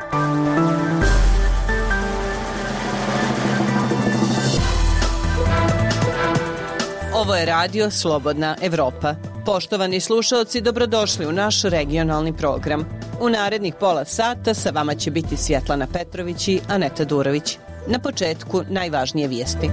Ovo je radio Slobodna Evropa. Poštovani slušaoci, dobrodošli u naš regionalni program. U narednih pola sata sa vama će biti Svjetlana Petrović i Aneta Durović. Na početku najvažnije vijesti.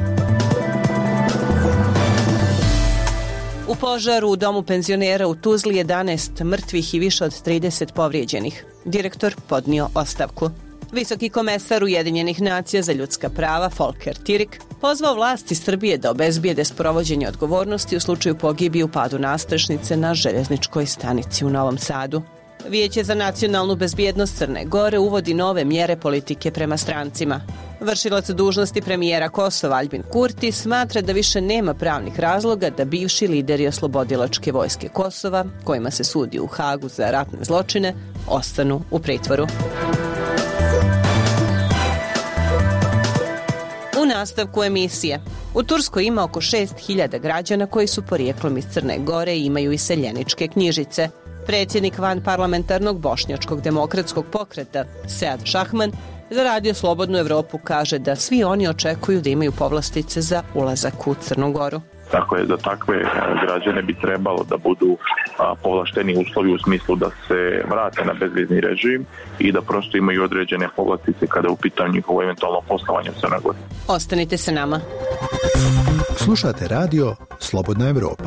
U požaru u domu penzionera u Tuzli 11 mrtvih i više od 30 povrijeđenih. Direktor podnio ostavku. Visoki komesar Ujedinjenih nacija za ljudska prava Volker Türk pozvao vlasti Srbije da obezbijede sprovođenje odgovornosti u slučaju pogibije u padu nastrešnice na željezničkoj stanici u Novom Sadu. Vijeće za nacionalnu bezbjednost Crne Gore uvodi nove mjere politike prema strancima. Vršilac dužnosti premijera Kosova Aljbin Kurti smatra da više nema pravnih razloga da bivši lideri oslobodilačke vojske Kosova, kojima se sudi u Hagu za ratne zločine, ostanu u pritvoru. U nastavku emisije. U Turskoj ima oko 6.000 građana koji su porijeklom iz Crne Gore i imaju iseljeničke knjižice. Predsjednik vanparlamentarnog bošnjačkog demokratskog pokreta Sead Šahman za Radio Slobodnu Evropu kaže da svi oni očekuju da imaju povlastice za ulazak u Crnu Goru. Tako je, za takve građane bi trebalo da budu povlašteni uslovi u smislu da se vrate na bezvizni režim i da prosto imaju određene povlastice kada je u pitanju njihovo eventualno poslovanje u Crnoj Gori. Ostanite sa nama. Slušate Radio Slobodna Evropa.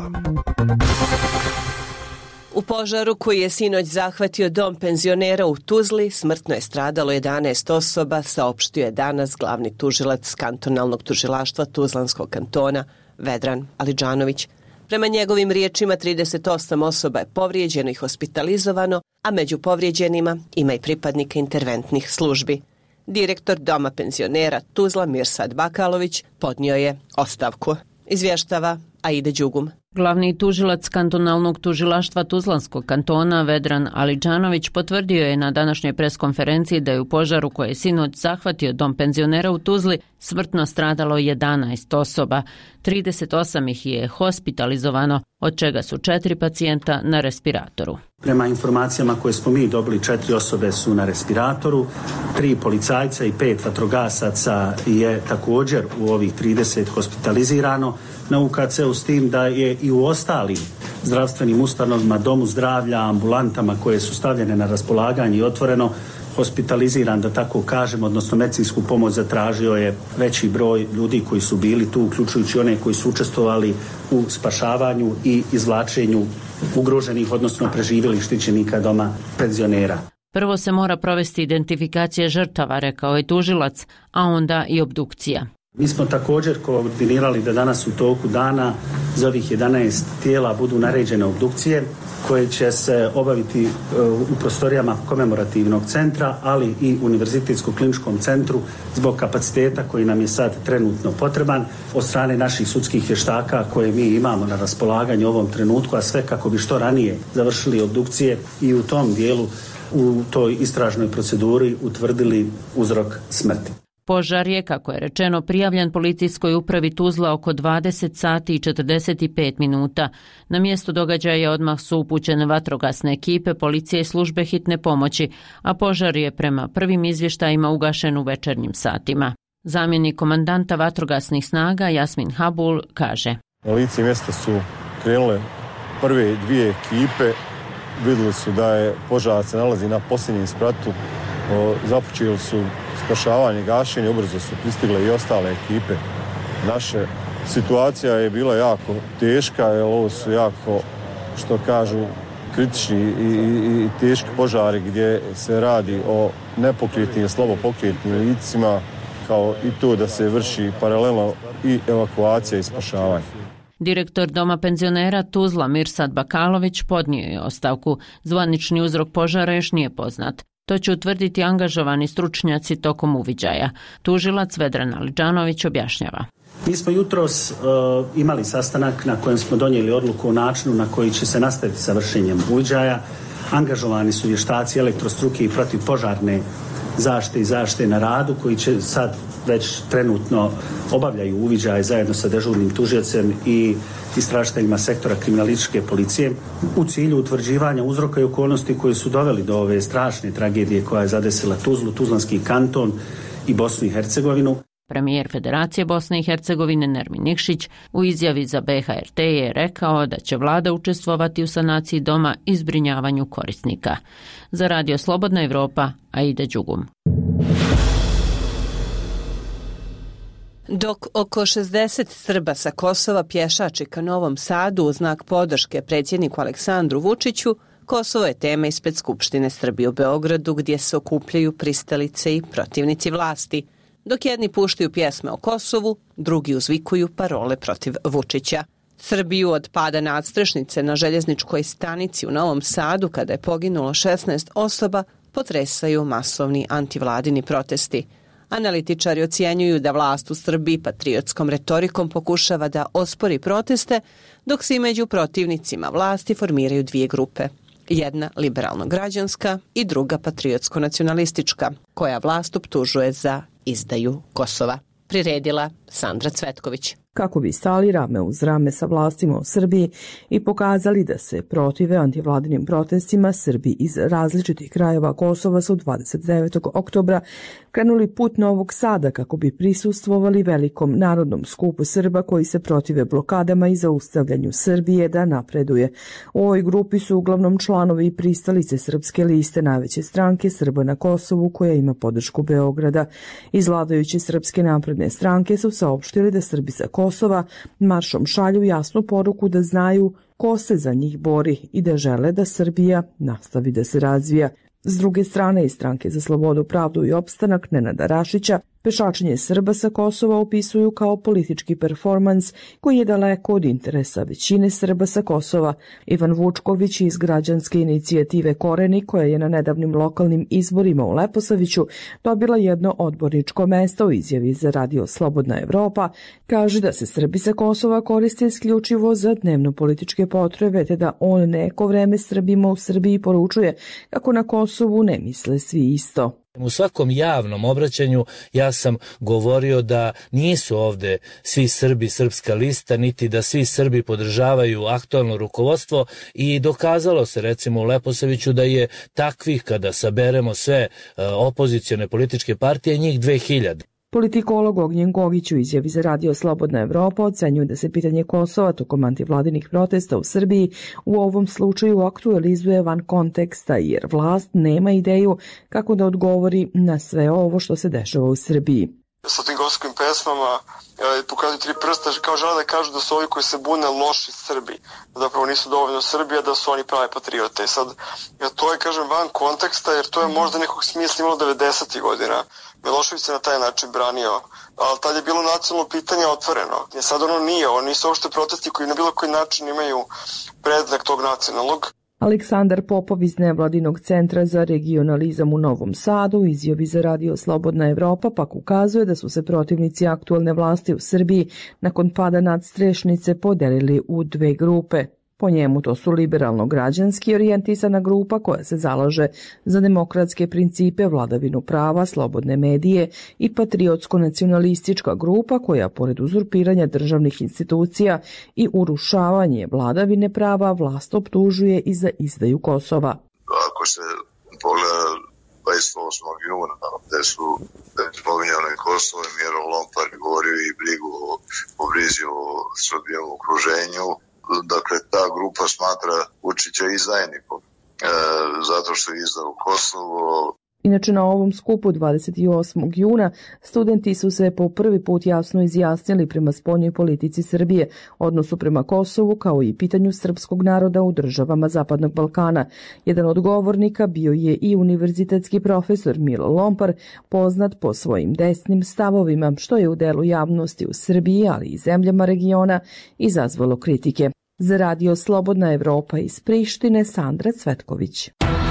U požaru koji je sinoć zahvatio dom penzionera u Tuzli smrtno je stradalo 11 osoba, saopštio je danas glavni tužilac kantonalnog tužilaštva Tuzlanskog kantona Vedran Alidžanović. Prema njegovim riječima 38 osoba je povrijeđeno i hospitalizovano, a među povrijeđenima ima i pripadnika interventnih službi. Direktor doma penzionera Tuzla Mirsad Bakalović podnio je ostavku. Izvještava Aida Đugum. Glavni tužilac kantonalnog tužilaštva Tuzlanskog kantona Vedran Alidžanović potvrdio je na današnjoj preskonferenciji da je u požaru koji je sinoć zahvatio dom penzionera u Tuzli smrtno stradalo 11 osoba. 38 ih je hospitalizovano, od čega su 4 pacijenta na respiratoru. Prema informacijama koje smo mi dobili, 4 osobe su na respiratoru, 3 policajca i 5 vatrogasaca je također u ovih 30 hospitalizirano na UKC-u, s tim da je i u ostalim zdravstvenim ustanovama, domu zdravlja, ambulantama koje su stavljene na raspolaganje i otvoreno, hospitaliziran, da tako kažem, odnosno medicinsku pomoć zatražio je veći broj ljudi koji su bili tu, uključujući one koji su učestvovali u spašavanju i izvlačenju ugroženih, odnosno preživjelih štićenika doma penzionera. Prvo se mora provesti identifikacija žrtava, rekao je tužilac, a onda i obdukcija. Mi smo također koordinirali da danas u toku dana za ovih 11 tijela budu naređene obdukcije koje će se obaviti u prostorijama komemorativnog centra, ali i Univerzitetskog kliničkom centru zbog kapaciteta koji nam je sad trenutno potreban od strane naših sudskih vještaka koje mi imamo na raspolaganju u ovom trenutku, a sve kako bi što ranije završili obdukcije i u tom dijelu, u toj istražnoj proceduri utvrdili uzrok smrti. Požar je, kako je rečeno, prijavljen policijskoj upravi Tuzla oko 20 sati i 45 minuta. Na mjesto događaja odmah su upućene vatrogasne ekipe, policije i službe hitne pomoći, a požar je prema prvim izvještajima ugašen u večernjim satima. Zamjenik komandanta vatrogasnih snaga Jasmin Habul kaže: Na lice mjesta su krenule prve 2 ekipe, vidjeli su da je požar se nalazi na posljednjem spratu, započeli su spašavanje, gašenje, ubrzo su pristigle i ostale ekipe naše. Situacija je bila jako teška, jer ovo su jako, što kažu, kritični i teški požari gdje se radi o nepokretnim i slabo pokretnim licima, kao i to da se vrši paralelno i evakuacija i spašavanje. Direktor doma penzionera Tuzla Mirsad Bakalović podnio je ostavku. Zvanični uzrok požara još nije poznat. To će utvrditi angažovani stručnjaci tokom uviđaja. Tužilac Vedran Alidžanović objašnjava. Mi smo jutros imali sastanak na kojem smo donijeli odluku o načinu na koji će se nastaviti sa vršenjem uviđaja. Angažovani su vještaci elektrostruke i protivpožarne zaštite i zaštite na radu koji će sad već trenutno obavljaju uviđaj zajedno sa dežurnim tužiocem i istražiteljima sektora kriminalističke policije u cilju utvrđivanja uzroka i okolnosti koji su doveli do ove strašne tragedije koja je zadesila Tuzlu, Tuzlanski kanton i Bosnu i Hercegovinu. Premijer Federacije Bosne i Hercegovine Nermin Nikšić u izjavi za BHRT je rekao da će vlada učestvovati u sanaciji doma i zbrinjavanju korisnika. Za Radio Slobodna Evropa, Aida Đugum. Dok oko 60 Srba sa Kosova pješači ka Novom Sadu u znak podrške predsjedniku Aleksandru Vučiću, Kosovo je tema ispred Skupštine Srbije u Beogradu gdje se okupljaju pristalice i protivnici vlasti. Dok jedni puštaju pjesme o Kosovu, drugi uzvikuju parole protiv Vučića. Srbiju od pada nadstrešnice na željezničkoj stanici u Novom Sadu, kada je poginulo 16 osoba, potresaju masovni antivladini protesti. Analitičari ocjenjuju da vlast u Srbiji patriotskom retorikom pokušava da ospori proteste, dok se i među protivnicima vlasti formiraju dvije grupe. Jedna liberalno-građanska i druga patriotsko-nacionalistička, koja vlast optužuje za izdaju Kosova. Priredila Sandra Cvetković. Kako bi stali rame uz rame sa vlastima u Srbiji i pokazali da se protive antivladinim protestima, Srbi iz različitih krajeva Kosova su 29. oktobra krenuli put Novog Sada kako bi prisustvovali velikom narodnom skupu Srba koji se protive blokadama i zaustavljanju Srbije da napreduje. U ovoj grupi su uglavnom članovi i pristalice Srpske liste, najveće stranke Srba na Kosovu koja ima podršku Beograda. Iz vladajuće Srpske napredne stranke su saopštili da Srbi sa Kosova maršom šalju jasnu poruku da znaju ko se za njih bori i da žele da Srbija nastavi da se razvija. S druge strane, iz Stranke za slobodu, pravdu i opstanak Nenada Rašića, pešačenje Srba sa Kosova opisuju kao politički performans koji je daleko od interesa većine Srba sa Kosova. Ivan Vučković iz građanske inicijative Koreni, koja je na nedavnim lokalnim izborima u Leposaviću dobila jedno odborničko mesto u izjavi za Radio Slobodna Evropa, kaže da se Srbi sa Kosova koriste isključivo za dnevno političke potrebe, te da on neko vreme Srbima u Srbiji poručuje kako na Kosovu ne misle svi isto. U svakom javnom obraćanju ja sam govorio da nisu ovde svi Srbi Srpska lista, niti da svi Srbi podržavaju aktualno rukovodstvo i dokazalo se recimo u Leposaviću da je takvih, kada saberemo sve opozicione političke partije, njih 2000. Politikolog Ognjen Gogić u izjavi za Radio Slobodna Evropa ocenjuje da se pitanje Kosova tokom antivladinih protesta u Srbiji u ovom slučaju aktualizuje van konteksta jer vlast nema ideju kako da odgovori na sve ovo što se dešava u Srbiji. Sa tim kosovskim pesmama pokazuju tri prsta, kao žele da kažu da su ovi koji se bune loši Srbi, da zapravo nisu dovoljno Srbi, a da su oni pravi patriote. Sad, to je, kažem, van konteksta, jer to je možda nekog smisla imalo 90. godina. Milošević se na taj način branio, ali tad je bilo nacionalno pitanje otvoreno. Sad ono nije, oni su uopšte protesti koji na bilo koji način imaju predznak tog nacionalnog. Aleksandar Popov iz Nevladinog centra za regionalizam u Novom Sadu u izjavi za Radio Slobodna Evropa pak ukazuje da su se protivnici aktualne vlasti u Srbiji nakon pada nadstrešnice podelili u dve grupe. Po njemu to su liberalno-građanski orijentisana grupa koja se zalaže za demokratske principe, vladavinu prava, slobodne medije i patriotsko-nacionalistička grupa koja, pored uzurpiranja državnih institucija i urušavanje vladavine prava, vlast optužuje i za izdaju Kosova. Ako se pogleda 28. juna, gde su spominjali Kosovo, Miro Lompar govorio i brigu o brizi o Srbijom okruženju. Dakle, ta grupa smatra Vučića izdajnikom, zato što je izdao Kosovo. Inače, na ovom skupu 28. juna studenti su se po prvi put jasno izjasnili prema spoljnoj politici Srbije, odnosu prema Kosovu, kao i pitanju srpskog naroda u državama Zapadnog Balkana. Jedan od govornika bio je i univerzitetski profesor Milo Lompar, poznat po svojim desnim stavovima, što je u delu javnosti u Srbiji, ali i zemljama regiona, izazvalo kritike. Za Radio Slobodna Evropa iz Prištine, Sandra Cvetković.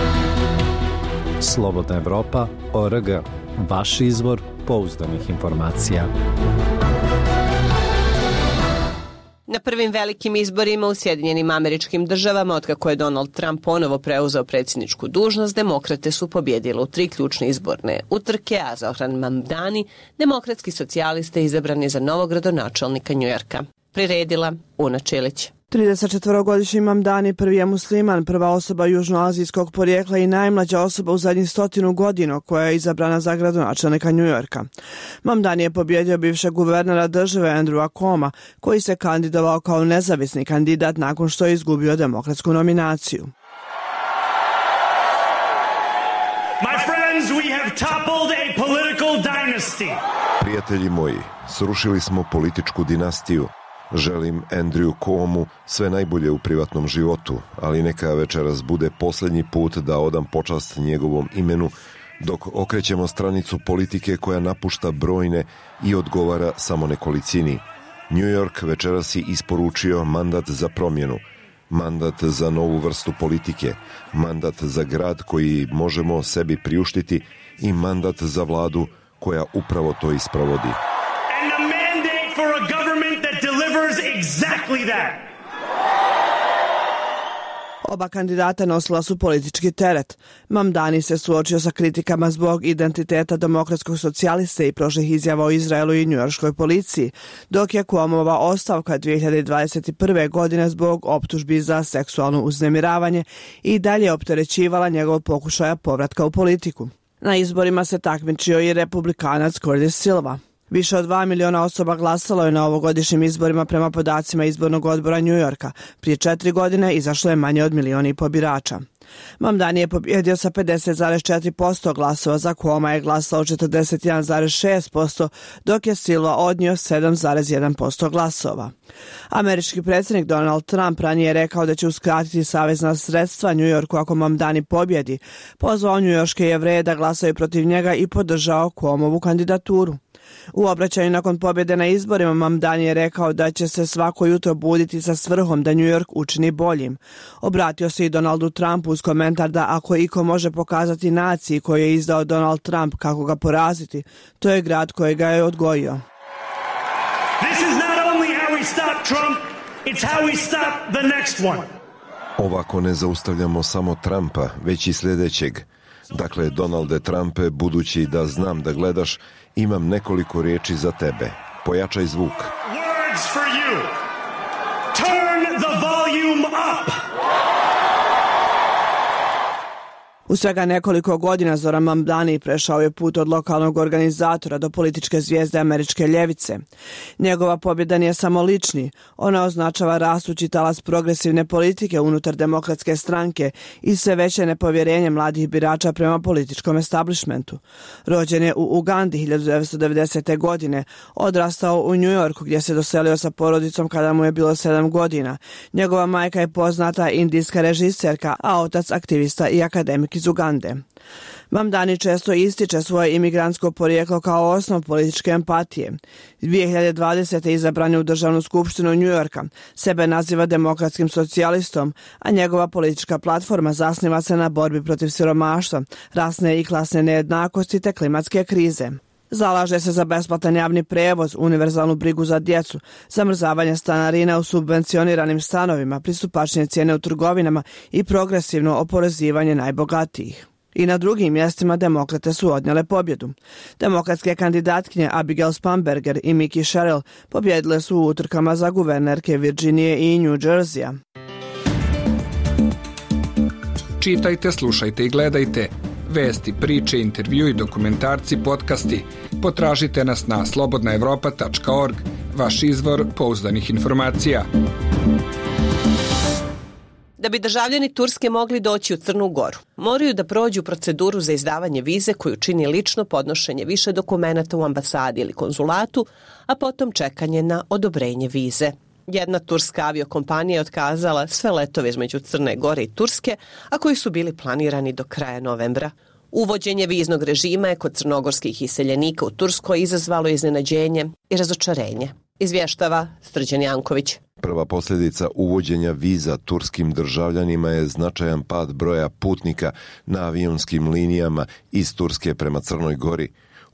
Slobodna Evropa.org. Vaš izvor pouzdanih informacija. Na prvim velikim izborima u Sjedinjenim Američkim Državama, otkako je Donald Trump ponovo preuzeo predsjedničku dužnost, demokrate su pobjedile u 3 ključne izborne utrke, a Zohran Mamdani, demokratski socijalista, izabran je za novog gradonačelnika Njujorka. Priredila Una Čilić. 34-godišnji Mamdani prvi je musliman, prva osoba južnoazijskog porijekla i najmlađa osoba u zadnjih 100 godina koja je izabrana za gradonačelnika Njujorka. Mamdani je pobjedio bivšeg guvernera države Andrewa Cuoma, koji se kandidovao kao nezavisni kandidat nakon što je izgubio demokratsku nominaciju. My friends, we have toppled a political dynasty. Prijatelji moji, srušili smo političku dinastiju. Želim Andrewu Cuomu sve najbolje u privatnom životu, ali neka večeras bude posljednji put da odam počast njegovom imenu, dok okrećemo stranicu politike koja napušta brojne i odgovara samo nekolicini. New York večeras je isporučio mandat za promjenu, mandat za novu vrstu politike, mandat za grad koji možemo sebi priuštiti i mandat za vladu koja upravo to isprovodi. Exactly that. Oba kandidata nosila su politički teret. Mamdani se suočio sa kritikama zbog identiteta demokratskog socijaliste i prošlih izjava o Izraelu i njujorškoj policiji, dok je Cuomova ostavka 2021. godine zbog optužbi za seksualno uznemiravanje i dalje opterećivala njegov pokušaja povratka u politiku. Na izborima se takmičio i republikanac Curtis Silva. Više od 2 miliona osoba glasalo je na ovogodišnjim izborima prema podacima izbornog odbora New Yorka. Prije 4 godine izašlo je manje od 1,5 miliona birača. Mamdani je pobjedio sa 50,4% glasova, za Cuoma je glasalo 41,6%, dok je Silva odnio 7,1% glasova. Američki predsjednik Donald Trump ranije je rekao da će uskratiti savezna sredstva New Yorku ako Mamdani pobjedi, pozvao njujorške Jevreje da glasaju protiv njega i podržao Cuomovu kandidaturu. U obraćanju nakon pobjede na izborima Mamdani je rekao da će se svako jutro buditi sa svrhom da New York učini boljim. Obratio se i Donaldu Trumpu uz komentar da ako iko može pokazati naciji koju je izdao Donald Trump kako ga poraziti, to je grad koji ga je odgojio. This is not only how we stop Trump, it's how we stop the next one. Ovako ne zaustavljamo samo Trumpa, već i sljedećeg. Dakle, Donalde Trumpe, budući da znam da gledaš, imam nekoliko riječi za tebe. Pojačaj zvuk. Words for you. Turn the volume up. U svega nekoliko godina Zoran Mamdani prešao je put od lokalnog organizatora do političke zvijezde američke ljevice. Njegova pobjeda nije samo lični, ona označava rastući talas progresivne politike unutar demokratske stranke i sve veće nepovjerenje mladih birača prema političkom establishmentu. Rođen je u Ugandi 1990. godine, odrastao u New Yorku gdje se doselio sa porodicom kada mu je bilo 7 godina. Njegova majka je poznata indijska režiserka, a otac aktivista i akademik iz Ugande. Mamdani često ističe svoje imigrantsko porijeklo kao osnov političke empatije. 2020. izabran je u državnu skupštinu New Yorka, sebe naziva demokratskim socijalistom, a njegova politička platforma zasniva se na borbi protiv siromaštva, rasne i klasne nejednakosti te klimatske krize. Zalaže se za besplatan javni prevoz, univerzalnu brigu za djecu, zamrzavanje stanarina u subvencioniranim stanovima, pristupačnije cijene u trgovinama i progresivno oporezivanje najbogatijih. I na drugim mjestima demokrate su odnijele pobjedu. Demokratske kandidatkinje Abigail Spanberger i Mickey Sherrill pobjedile su u utrkama za guvernerke Virginije i New Jerseya. Čitajte, slušajte i gledajte. Vesti, priče, intervju i dokumentarci, podcasti. Potražite nas na slobodnaevropa.org, vaš izvor pouzdanih informacija. Da bi državljani Turske mogli doći u Crnu Goru, moraju da prođu proceduru za izdavanje vize koju čini lično podnošenje više dokumenata u ambasadi ili konzulatu, a potom čekanje na odobrenje vize. Jedna turska aviokompanija je otkazala sve letove između Crne Gore i Turske, a koji su bili planirani do kraja novembra. Uvođenje viznog režima je kod crnogorskih iseljenika u Turskoj izazvalo iznenađenje i razočarenje. Izvještava Srđan Janković. Prva posljedica uvođenja viza turskim državljanima je značajan pad broja putnika na avionskim linijama iz Turske prema Crnoj Gori.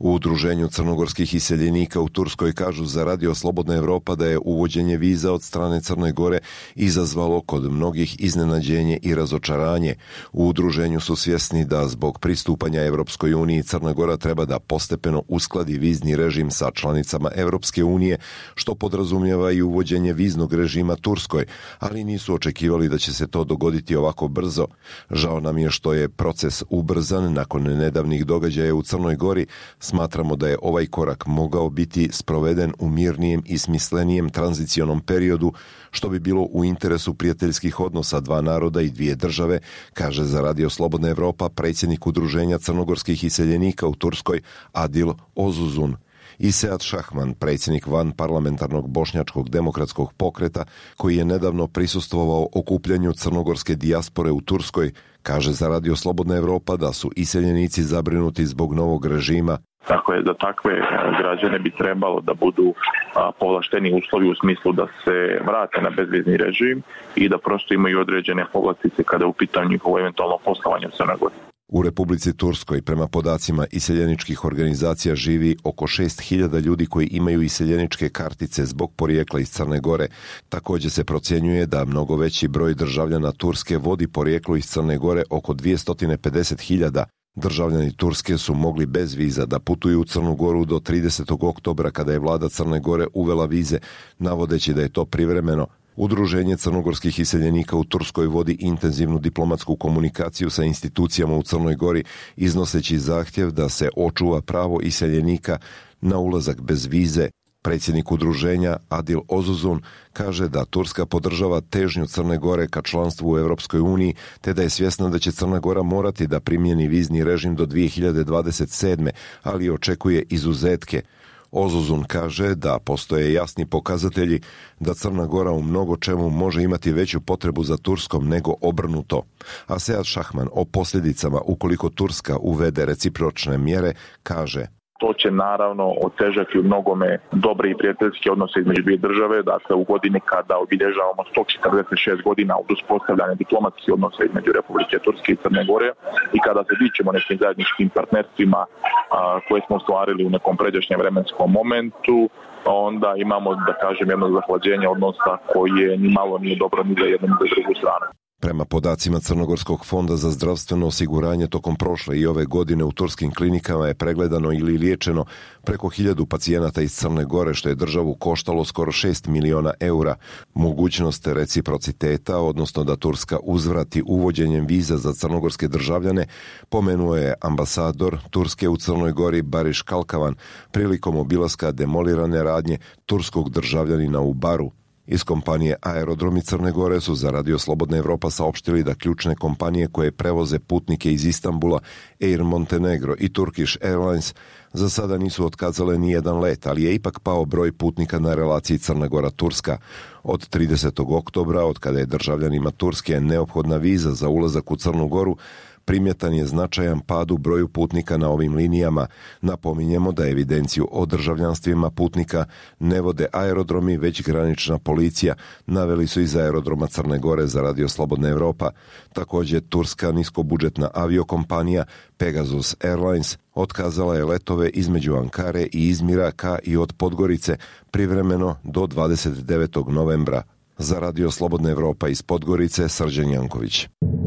U Udruženju crnogorskih iseljenika u Turskoj kažu za Radio Slobodna Evropa da je uvođenje viza od strane Crne Gore izazvalo kod mnogih iznenađenje i razočaranje. U udruženju su svjesni da zbog pristupanja Evropskoj uniji Crna Gora treba da postepeno uskladi vizni režim sa članicama Evropske unije, što podrazumijeva i uvođenje viznog režima Turskoj, ali nisu očekivali da će se to dogoditi ovako brzo. Žao nam je što je proces ubrzan nakon nedavnih događaja u Crnoj Gori. Smatramo da je ovaj korak mogao biti sproveden u mirnijem i smislenijem tranzicionom periodu, što bi bilo u interesu prijateljskih odnosa dva naroda i dvije države, kaže za Radio Slobodna Evropa predsjednik Udruženja crnogorskih iseljenika u Turskoj Adil Ozuzun. I Sead Šahman, predsjednik van parlamentarnog bošnjačkog demokratskog pokreta, koji je nedavno prisustvovao okupljanju crnogorske dijaspore u Turskoj, kaže za Radio Slobodna Evropa da su iseljenici zabrinuti zbog novog režima. Tako je, za takve građane bi trebalo da budu povlašteni uslovi u smislu da se vrate na bezvizni režim i da prosto imaju određene povlastice kada je u pitanju njihovo eventualno poslovanje u Crnoj Gori. U Republici Turskoj, prema podacima iseljeničkih organizacija, živi oko 6.000 ljudi koji imaju iseljeničke kartice zbog porijekla iz Crne Gore. Također se procjenjuje da mnogo veći broj državljana Turske vodi porijeklo iz Crne Gore, oko 250.000. Državljani Turske su mogli bez viza da putuju u Crnu Goru do 30. oktobra kada je vlada Crne Gore uvela vize, navodeći da je to privremeno. Udruženje crnogorskih iseljenika u Turskoj vodi intenzivnu diplomatsku komunikaciju sa institucijama u Crnoj Gori, iznoseći zahtjev da se očuva pravo iseljenika na ulazak bez vize. Predsjednik udruženja Adil Ozuzun kaže da Turska podržava težnju Crne Gore ka članstvu u Evropskoj uniji, te da je svjesna da će Crna Gora morati da primjeni vizni režim do 2027. ali očekuje izuzetke. Ozuzun kaže da postoje jasni pokazatelji da Crna Gora u mnogo čemu može imati veću potrebu za Turskom nego obrnuto. A Sead Šahman o posljedicama ukoliko Turska uvede recipročne mjere kaže: To će naravno otežati u mnogome dobre i prijateljske odnose između dvije države. Dakle, u godini kada obilježavamo 146 godina od uspostavljanja diplomatskih odnosa između Republike Turske i Crne Gore i kada se dičemo nekim zajedničkim partnerstvima koje smo ostvarili u nekom pređašnjem vremenskom momentu, onda imamo, da kažem, jedno zahlađenje odnosa koje ni malo nije dobro ni za jednu ni za drugu stranu. Prema podacima Crnogorskog fonda za zdravstveno osiguranje, tokom prošle i ove godine u turskim klinikama je pregledano ili liječeno preko 1000 pacijenata iz Crne Gore, što je državu koštalo skoro 6 miliona eura. Mogućnost reciprociteta, odnosno da Turska uzvrati uvođenjem viza za crnogorske državljane, pomenuo je ambasador Turske u Crnoj Gori Bariš Kalkavan prilikom obilaska demolirane radnje turskog državljanina u Baru. Iz kompanije Aerodromi Crne Gore su za Radio Slobodna Evropa saopštili da ključne kompanije koje prevoze putnike iz Istanbula, Air Montenegro i Turkish Airlines, za sada nisu otkazale ni jedan let, ali je ipak pao broj putnika na relaciji Crna Gora-Turska. Od 30. oktobra, od kada je državljanima Turske neophodna viza za ulazak u Crnu Goru, primjetan je značajan pad u broju putnika na ovim linijama. Napominjemo da evidenciju o državljanstvima putnika ne vode aerodromi, već granična policija, naveli su iz aerodroma Crne Gore za Radio Slobodna Evropa. Također, turska niskobudžetna aviokompanija Pegasus Airlines otkazala je letove između Ankare i Izmira ka i od Podgorice privremeno do 29. novembra. Za Radio Slobodna Evropa iz Podgorice, Srđan Janković.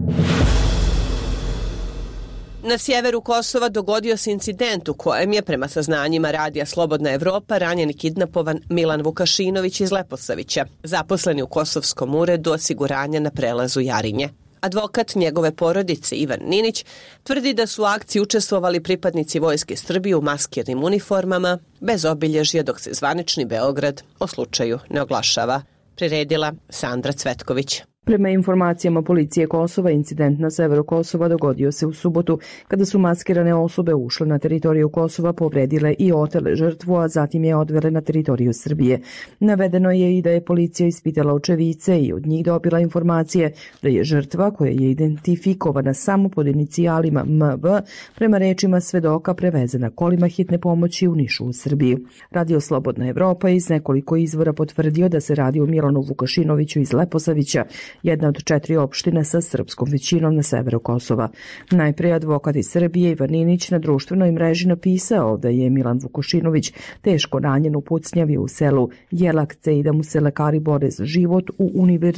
Na sjeveru Kosova dogodio se incident u kojem je, prema saznanjima Radija Slobodna Evropa, ranjen i kidnapovan Milan Vukašinović iz Leposavića, zaposleni u Kosovskom uredu osiguranja na prelazu Jarinje. Advokat njegove porodice Ivan Ninić tvrdi da su u akciji učestvovali pripadnici Vojske Srbije u maskirnim uniformama, bez obilježja, dok se zvanični Beograd o slučaju ne oglašava. Priredila Sandra Cvetković. Prema informacijama policije Kosova, incident na severu Kosova dogodio se u subotu kada su maskirane osobe ušle na teritoriju Kosova, povredile i otele žrtvu, a zatim je odvele na teritoriju Srbije. Navedeno je i da je policija ispitala očevice i od njih dobila informacije da je žrtva, koja je identifikovana samo pod inicijalima MV, prema rečima svedoka prevezena kolima hitne pomoći u Nišu u Srbiji. Radio Slobodna Evropa iz nekoliko izvora potvrdio da se radi o Milanu Vukašinoviću iz Leposavića, jedna od 4 opštine sa srpskom većinom na severu Kosova. Najprije advokat iz Srbije Ivan Ninić na društvenoj mreži napisao da je Milan Vukašinović teško ranjen u pucnjavi u selu Jelakce i da mu se lekari bore za život u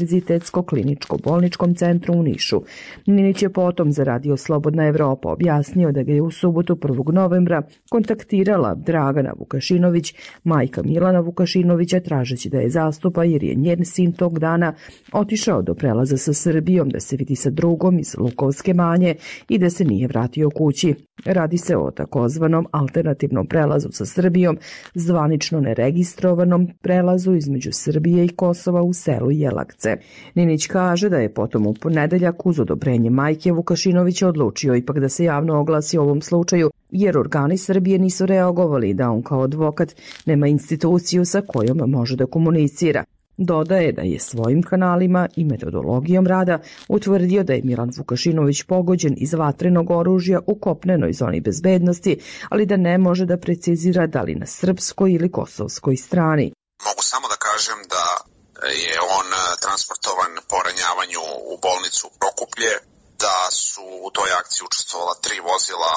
Univerzitetsko-kliničko-bolničkom centru u Nišu. Ninić je potom za Radio Slobodna Evropa objasnio da ga je u subotu 1. novembra kontaktirala Dragana Vukašinović, majka Milana Vukašinovića, tražeći da je zastupa jer je njen sin tog dana otišao do prelaza sa Srbijom da se vidi sa drugom iz Lukovske Manje i da se nije vratio kući. Radi se o takozvanom alternativnom prelazu sa Srbijom, zvanično neregistrovanom prelazu između Srbije i Kosova u selu Jelakce. Ninić kaže da je potom u ponedeljak uz odobrenje majke Vukašinovića odlučio ipak da se javno oglasi o ovom slučaju, jer organi Srbije nisu reagovali da on kao advokat nema instituciju sa kojom može da komunicira. Dodaje da je svojim kanalima i metodologijom rada utvrdio da je Milan Vukašinović pogođen iz vatrenog oružja u kopnenoj zoni bezbednosti, ali da ne može da precizira da li na srpskoj ili kosovskoj strani. Mogu samo da kažem da je on transportovan po ranjavanju u bolnicu Prokuplje, da su u toj akciji učestvovala 3 vozila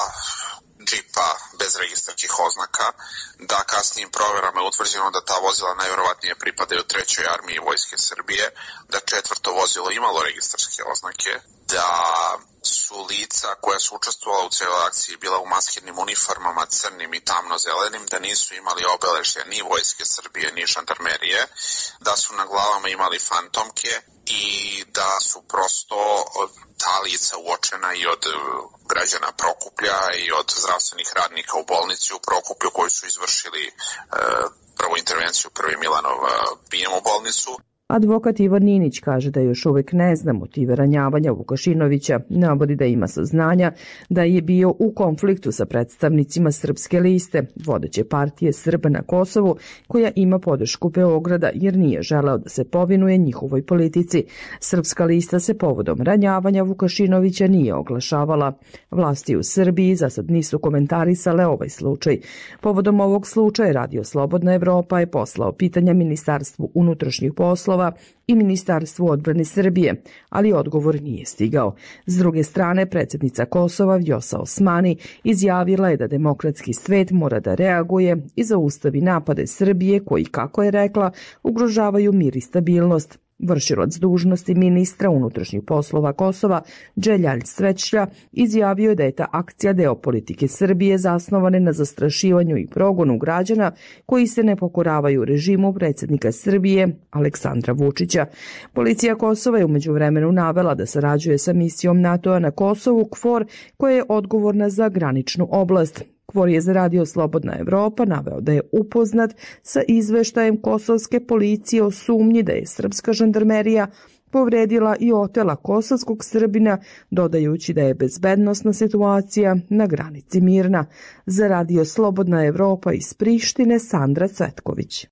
džipa bez registarskih oznaka, da kasnijim proverama je utvrđeno da ta vozila najverovatnije pripadaju 3. armiji Vojske Srbije, da 4. vozilo imalo registarske oznake, da su lica koja su učestvovala u cijeloj akciji bila u maskirnim uniformama crnim i tamno-zelenim, da nisu imali obeležja ni Vojske Srbije ni žandarmerije, da su na glavama imali fantomke i da su prosto ta lica uočena i od građana Prokuplja i od zdravstvenih radnika u bolnici u Prokuplju koji su izvršili prvu intervenciju, prvi Milanov prijem u bolnicu. Advokat Ivan Ninić kaže da još uvek ne zna motive ranjavanja Vukašinovića, navodi da ima saznanja da je bio u konfliktu sa predstavnicima Srpske liste, vodeće partije Srba na Kosovu, koja ima podršku Beograda jer nije želeo da se povinuje njihovoj politici. Srpska lista se povodom ranjavanja Vukašinovića nije oglašavala. Vlasti u Srbiji za sad nisu komentarisale ovaj slučaj. Povodom ovog slučaja Radio Slobodna Evropa je poslao pitanja Ministarstvu unutrašnjih poslova i Ministarstvu odbrane Srbije, ali odgovor nije stigao. S druge strane, predsjednica Kosova Vjosa Osmani izjavila je da demokratski svet mora da reaguje i zaustavi napade Srbije koji, kako je rekla, ugrožavaju mir i stabilnost. Vršilac dužnosti ministra unutrašnjih poslova Kosova, Dželjalj Svećlja, izjavio je da je ta akcija deo politike Srbije zasnovane na zastrašivanju i progonu građana koji se ne pokoravaju režimu predsjednika Srbije, Aleksandra Vučića. Policija Kosova je u međuvremenu navela da sarađuje sa misijom NATO-a na Kosovu, KFOR, koja je odgovorna za graničnu oblast. KFOR je za Radio Slobodna Evropa naveo da je upoznat sa izveštajem kosovske policije o sumnji da je srpska žandarmerija povredila i otela kosovskog Srbina, dodajući da je bezbednosna situacija na granici mirna. Za Radio Slobodna Evropa iz Prištine, Sandra Cvetković.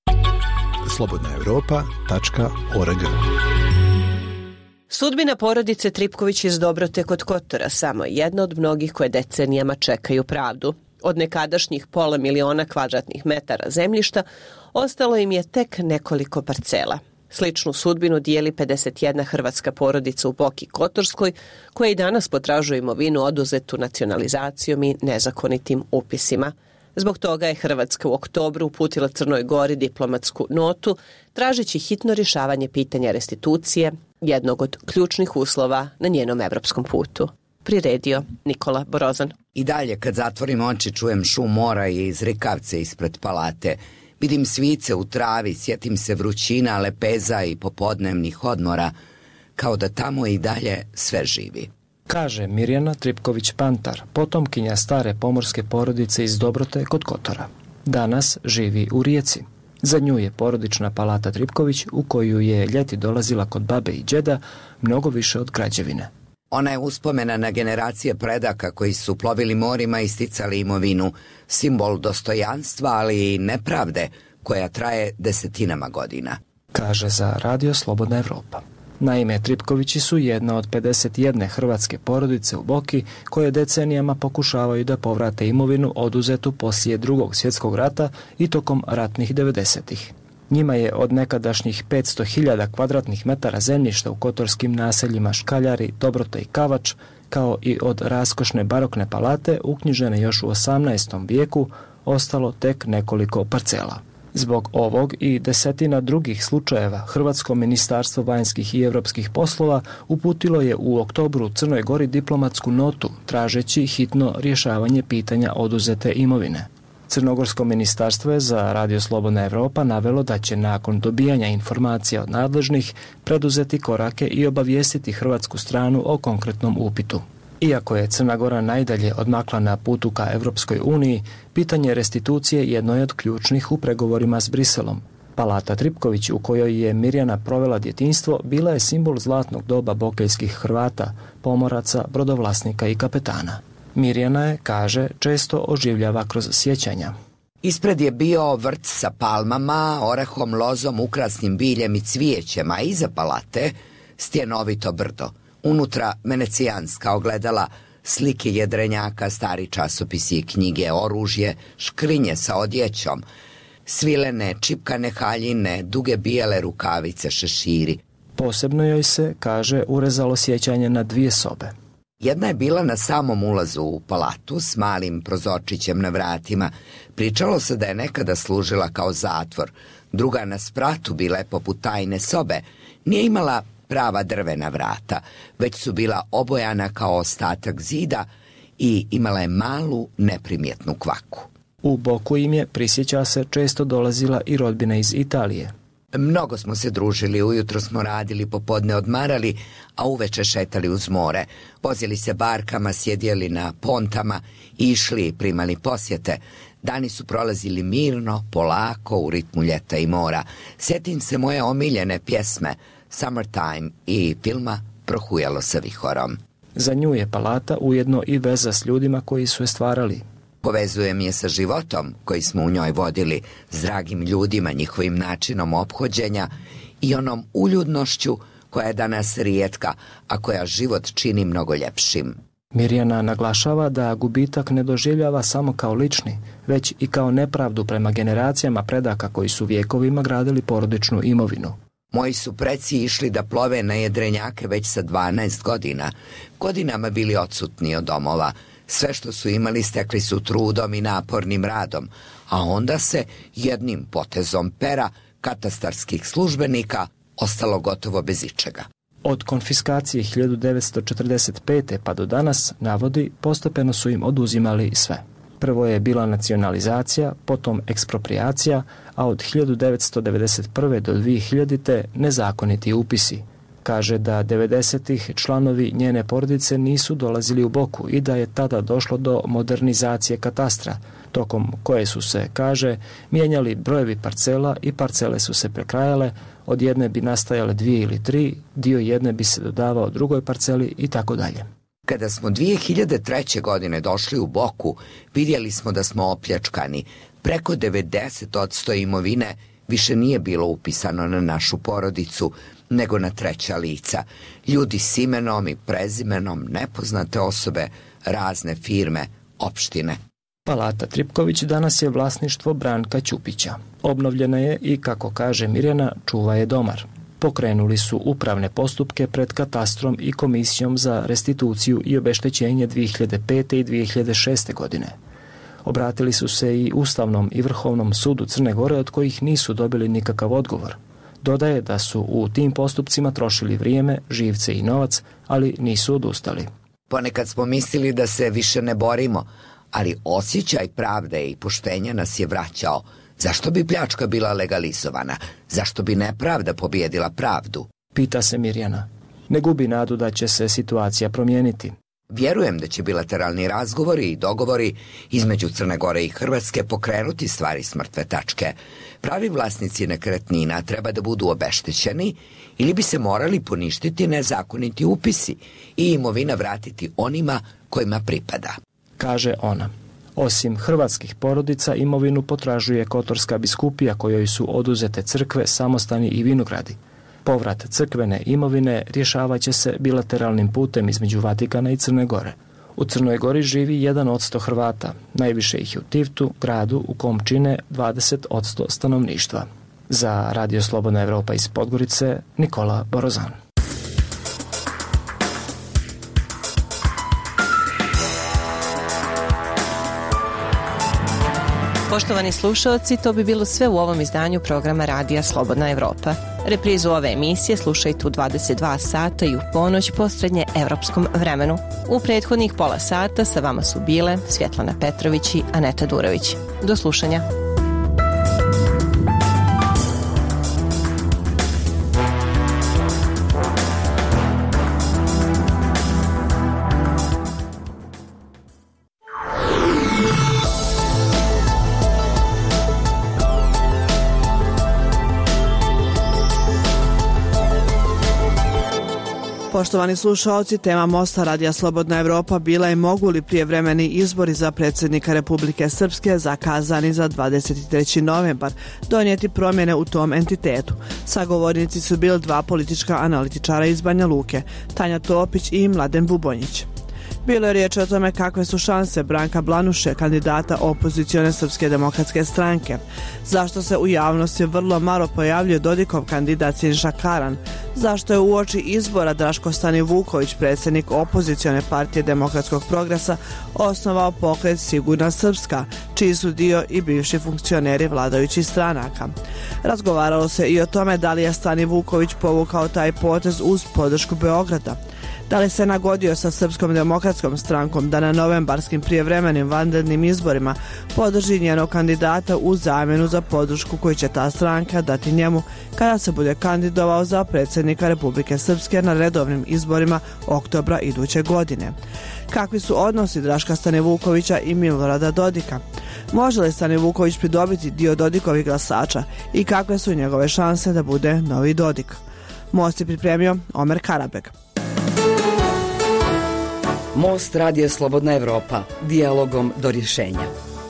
slobodnaevropa.org. Sudbina porodice Tripković iz Dobrote kod Kotora samo je jedna od mnogih koje decenijama čekaju pravdu. Od nekadašnjih 500.000 kvadratnih metara zemljišta ostalo im je tek nekoliko parcela. Sličnu sudbinu dijeli 51 hrvatska porodica u Boki Kotorskoj, koja i danas potražuje imovinu oduzetu nacionalizacijom i nezakonitim upisima. Zbog toga je Hrvatska u oktobru uputila Crnoj Gori diplomatsku notu, tražeći hitno rješavanje pitanja restitucije, jednog od ključnih uslova na njenom evropskom putu. Priredio Nikola Borozan. I dalje kad zatvorim oči čujem šum mora i zrikavce ispred palate. Vidim svice u travi, sjetim se vrućina, lepeza i popodnevnih odmora, kao da tamo i dalje sve živi. Kaže Mirjana Tripković-Pantar, potomkinja stare pomorske porodice iz Dobrote kod Kotora. Danas živi u Rijeci. Za nju je porodična palata Tripković, u koju je ljeti dolazila kod babe i đeda, mnogo više od građevine. Ona je uspomena na generacije predaka koji su plovili morima i sticali imovinu, simbol dostojanstva, ali i nepravde koja traje desetinama godina. Kaže za Radio Slobodna Evropa. Naime, Tripkovići su jedna od 51 hrvatske porodice u Boki koje decenijama pokušavaju da povrate imovinu oduzetu poslije Drugog svjetskog rata i tokom ratnih 90-ih. Njima je od nekadašnjih 500.000 kvadratnih metara zemljišta u kotorskim naseljima Škaljari, Dobrota i Kavač, kao i od raskošne barokne palate uknjižene još u 18. vijeku, ostalo tek nekoliko parcela. Zbog ovog i desetina drugih slučajeva, Hrvatsko ministarstvo vanjskih i europskih poslova uputilo je u oktobru Crnoj Gori diplomatsku notu, tražeći hitno rješavanje pitanja oduzete imovine. Crnogorsko ministarstvo je za Radio Slobodna Evropa navelo da će nakon dobijanja informacija od nadležnih preduzeti korake i obavijestiti hrvatsku stranu o konkretnom upitu. Iako je Crna Gora najdalje odmakla na putu ka Evropskoj uniji, pitanje restitucije jedno je od ključnih u pregovorima s Briselom. Palata Tripković, u kojoj je Mirjana provela djetinjstvo, bila je simbol zlatnog doba bokeljskih Hrvata, pomoraca, brodovlasnika i kapetana. Mirjana je, kaže, često oživljava kroz sjećanja. Ispred je bio vrt sa palmama, orehom, lozom, ukrasnim biljem i cvijećem, a iza palate stjenovito brdo. Unutra venecijanska ogledala, slike jedrenjaka, stari časopisi i knjige, oružje, škrinje sa odjećom, svilene, čipkane haljine, duge bijele rukavice, šeširi. Posebno joj se, kaže, urezalo sjećanje na 2 sobe. Jedna je bila na samom ulazu u palatu s malim prozorčićem na vratima. Pričalo se da je nekada služila kao zatvor. Druga na spratu bila je poput tajne sobe. Nije imala prava drvena vrata, već su bila obojana kao ostatak zida i imala je malu neprimjetnu kvaku. U boku im je, prisjeća se, često dolazila i rodbina iz Italije. Mnogo smo se družili, ujutro smo radili, popodne odmarali, a uveče šetali uz more. Vozili se barkama, sjedjeli na pontama, išli i primali posjete. Dani su prolazili mirno, polako, u ritmu ljeta i mora. Sjetim se moje omiljene pjesme Summertime i filma Prohujalo sa vihorom. Za nju je palata ujedno i veza s ljudima koji su je stvarali. Povezujem je sa životom koji smo u njoj vodili, s dragim ljudima, njihovim načinom ophođenja i onom uljudnošću koja je danas rijetka, a koja život čini mnogo ljepšim. Mirjana naglašava da gubitak ne doživljava samo kao lični, već i kao nepravdu prema generacijama predaka koji su vjekovima gradili porodičnu imovinu. Moji su preci išli da plove na jedrenjake već sa 12 godina. Godinama bili odsutni od domova. Sve što su imali stekli su trudom i napornim radom, a onda se jednim potezom pera katastarskih službenika ostalo gotovo bez ičega. Od konfiskacije 1945. pa do danas, navodi, postepeno su im oduzimali sve. Prvo je bila nacionalizacija, potom ekspropriacija, a od 1991. do 2000. nezakoniti upisi. Kaže da 90-ih članovi njene porodice nisu dolazili u Boku i da je tada došlo do modernizacije katastra, tokom koje su se, kaže, mijenjali brojevi parcela i parcele su se prekrajale, od jedne bi nastajale 2 ili 3, dio jedne bi se dodavao drugoj parceli i tako dalje. Kada smo 2003. godine došli u Boku, vidjeli smo da smo opljačkani. Preko 90% imovine više nije bilo upisano na našu porodicu, nego na treća lica. Ljudi s imenom i prezimenom, nepoznate osobe, razne firme, opštine. Palata Tripković danas je vlasništvo Branka Ćupića. Obnovljena je i, kako kaže Mirjana, čuva je domar. Pokrenuli su upravne postupke pred katastrom i komisijom za restituciju i obeštećenje 2005. i 2006. godine. Obratili su se i Ustavnom i Vrhovnom sudu Crne Gore, od kojih nisu dobili nikakav odgovor. Dodaje da su u tim postupcima trošili vrijeme, živce i novac, ali nisu odustali. Ponekad smo mislili da se više ne borimo, ali osjećaj pravde i poštenja nas je vraćao. Zašto bi pljačka bila legalizovana? Zašto bi nepravda pobijedila pravdu? Pita se Mirjana. Ne gubi nadu da će se situacija promijeniti. Vjerujem da će bilateralni razgovori i dogovori između Crne Gore i Hrvatske pokrenuti stvari s mrtve tačke. Pravi vlasnici nekretnina treba da budu obeštećeni ili bi se morali poništiti nezakoniti upisi i imovina vratiti onima kojima pripada. Kaže ona. Osim hrvatskih porodica, imovinu potražuje Kotorska biskupija kojoj su oduzete crkve, samostani i vinogradi. Povrat crkvene imovine rješavat će se bilateralnim putem između Vatikana i Crne Gore. U Crnoj Gori živi 1% Hrvata, najviše ih je u Tivtu, gradu u kom čine 20% stanovništva. Za Radio Slobodna Evropa iz Podgorice, Nikola Borozan. Poštovani slušalci, to bi bilo sve u ovom izdanju programa Radija Slobodna Evropa. Reprizu ove emisije slušajte u 22 sata i u ponoć po srednje evropskom vremenu. U prethodnih pola sata sa vama su bile Svjetlana Petrović i Aneta Durović. Do slušanja. Poštovani slušaoci, tema Mosta Radija Slobodna Evropa bila je mogu li prijevremeni izbori za predsjednika Republike Srpske zakazani za 23. novembar donijeti promjene u tom entitetu. Sagovornici su bili dva politička analitičara iz Banja Luke, Tanja Topić i Mladen Bubonjić. Bilo je riječ o tome kakve su šanse Branka Blanuše, kandidata opozicione Srpske demokratske stranke. Zašto se u javnosti vrlo malo pojavljuje Dodikov kandidat Siniša Karan? Zašto je uoči izbora Draško Stanivuković, predsjednik opozicione partije Demokratskog progresa, osnovao pokret Sigurna Srpska, čiji su dio i bivši funkcioneri vladajućih stranaka. Razgovaralo se i o tome da li je Stanivuković povukao taj potez uz podršku Beograda. Da li se nagodio sa Srpskom demokratskom strankom da na novembarskim prijevremenim vanrednim izborima podrži njenog kandidata u zamjenu za podršku koju će ta stranka dati njemu kada se bude kandidovao za predsjednika Republike Srpske na redovnim izborima oktobra iduće godine? Kakvi su odnosi Draška Stanivukovića i Milorada Dodika? Može li Stanivuković pridobiti dio Dodikovih glasača i kakve su njegove šanse da bude novi Dodik? Most je pripremio Omer Karabeg. Most Radija Slobodna Evropa, dijalogom do rješenja.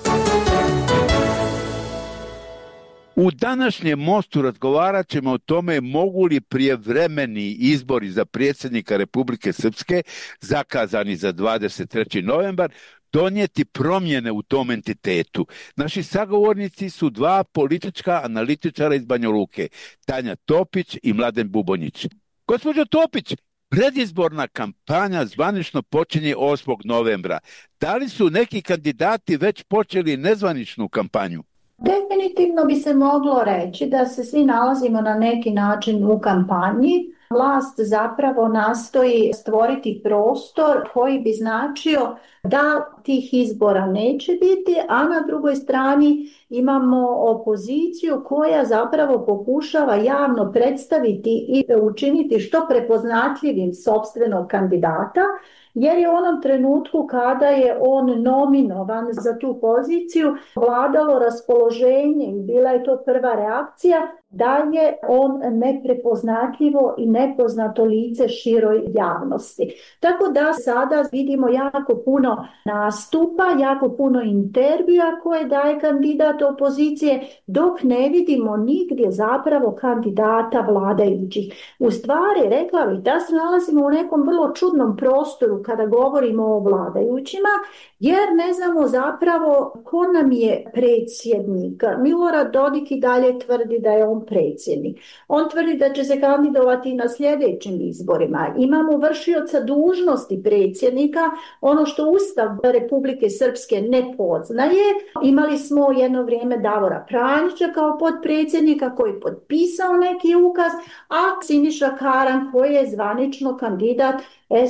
U današnjem Mostu razgovarat ćemo o tome mogu li prijevremeni izbori za predsjednika Republike Srpske, zakazani za 23. novembar, donijeti promjene u tom entitetu. Naši sagovornici su dva politička analitičara iz Banja Luke, Tanja Topić i Mladen Bubonjić. Gospođo Topić, predizborna kampanja zvanično počinje 8. novembra. Da li su neki kandidati već počeli nezvaničnu kampanju? Definitivno bi se moglo reći da se svi nalazimo na neki način u kampanji. Vlast zapravo nastoji stvoriti prostor koji bi značio da tih izbora neće biti, a na drugoj strani imamo opoziciju koja zapravo pokušava javno predstaviti i učiniti što prepoznatljivim sopstvenog kandidata, jer je u onom trenutku kada je on nominovan za tu poziciju vladalo raspoloženje i bila je to prva reakcija da je on neprepoznatljivo i nepoznato lice široj javnosti. Tako da sada vidimo jako puno nastupa, jako puno intervjua koje daje kandidat opozicije, dok ne vidimo nigdje zapravo kandidata vladajućih. U stvari, rekla bih da se nalazimo u nekom vrlo čudnom prostoru kada govorimo o vladajućima, jer ne znamo zapravo ko nam je predsjednik. Milorad Dodik i dalje tvrdi da je on predsjednik. On tvrdi da će se kandidovati na sljedećim izborima. Imamo vršioca dužnosti predsjednika, ono što Ustav Republike Srpske ne poznaje. Imali smo jedno vrijeme Davora Pranjića kao potpredsjednika koji je potpisao neki ukaz, a Siniša Karan koji je zvanično kandidat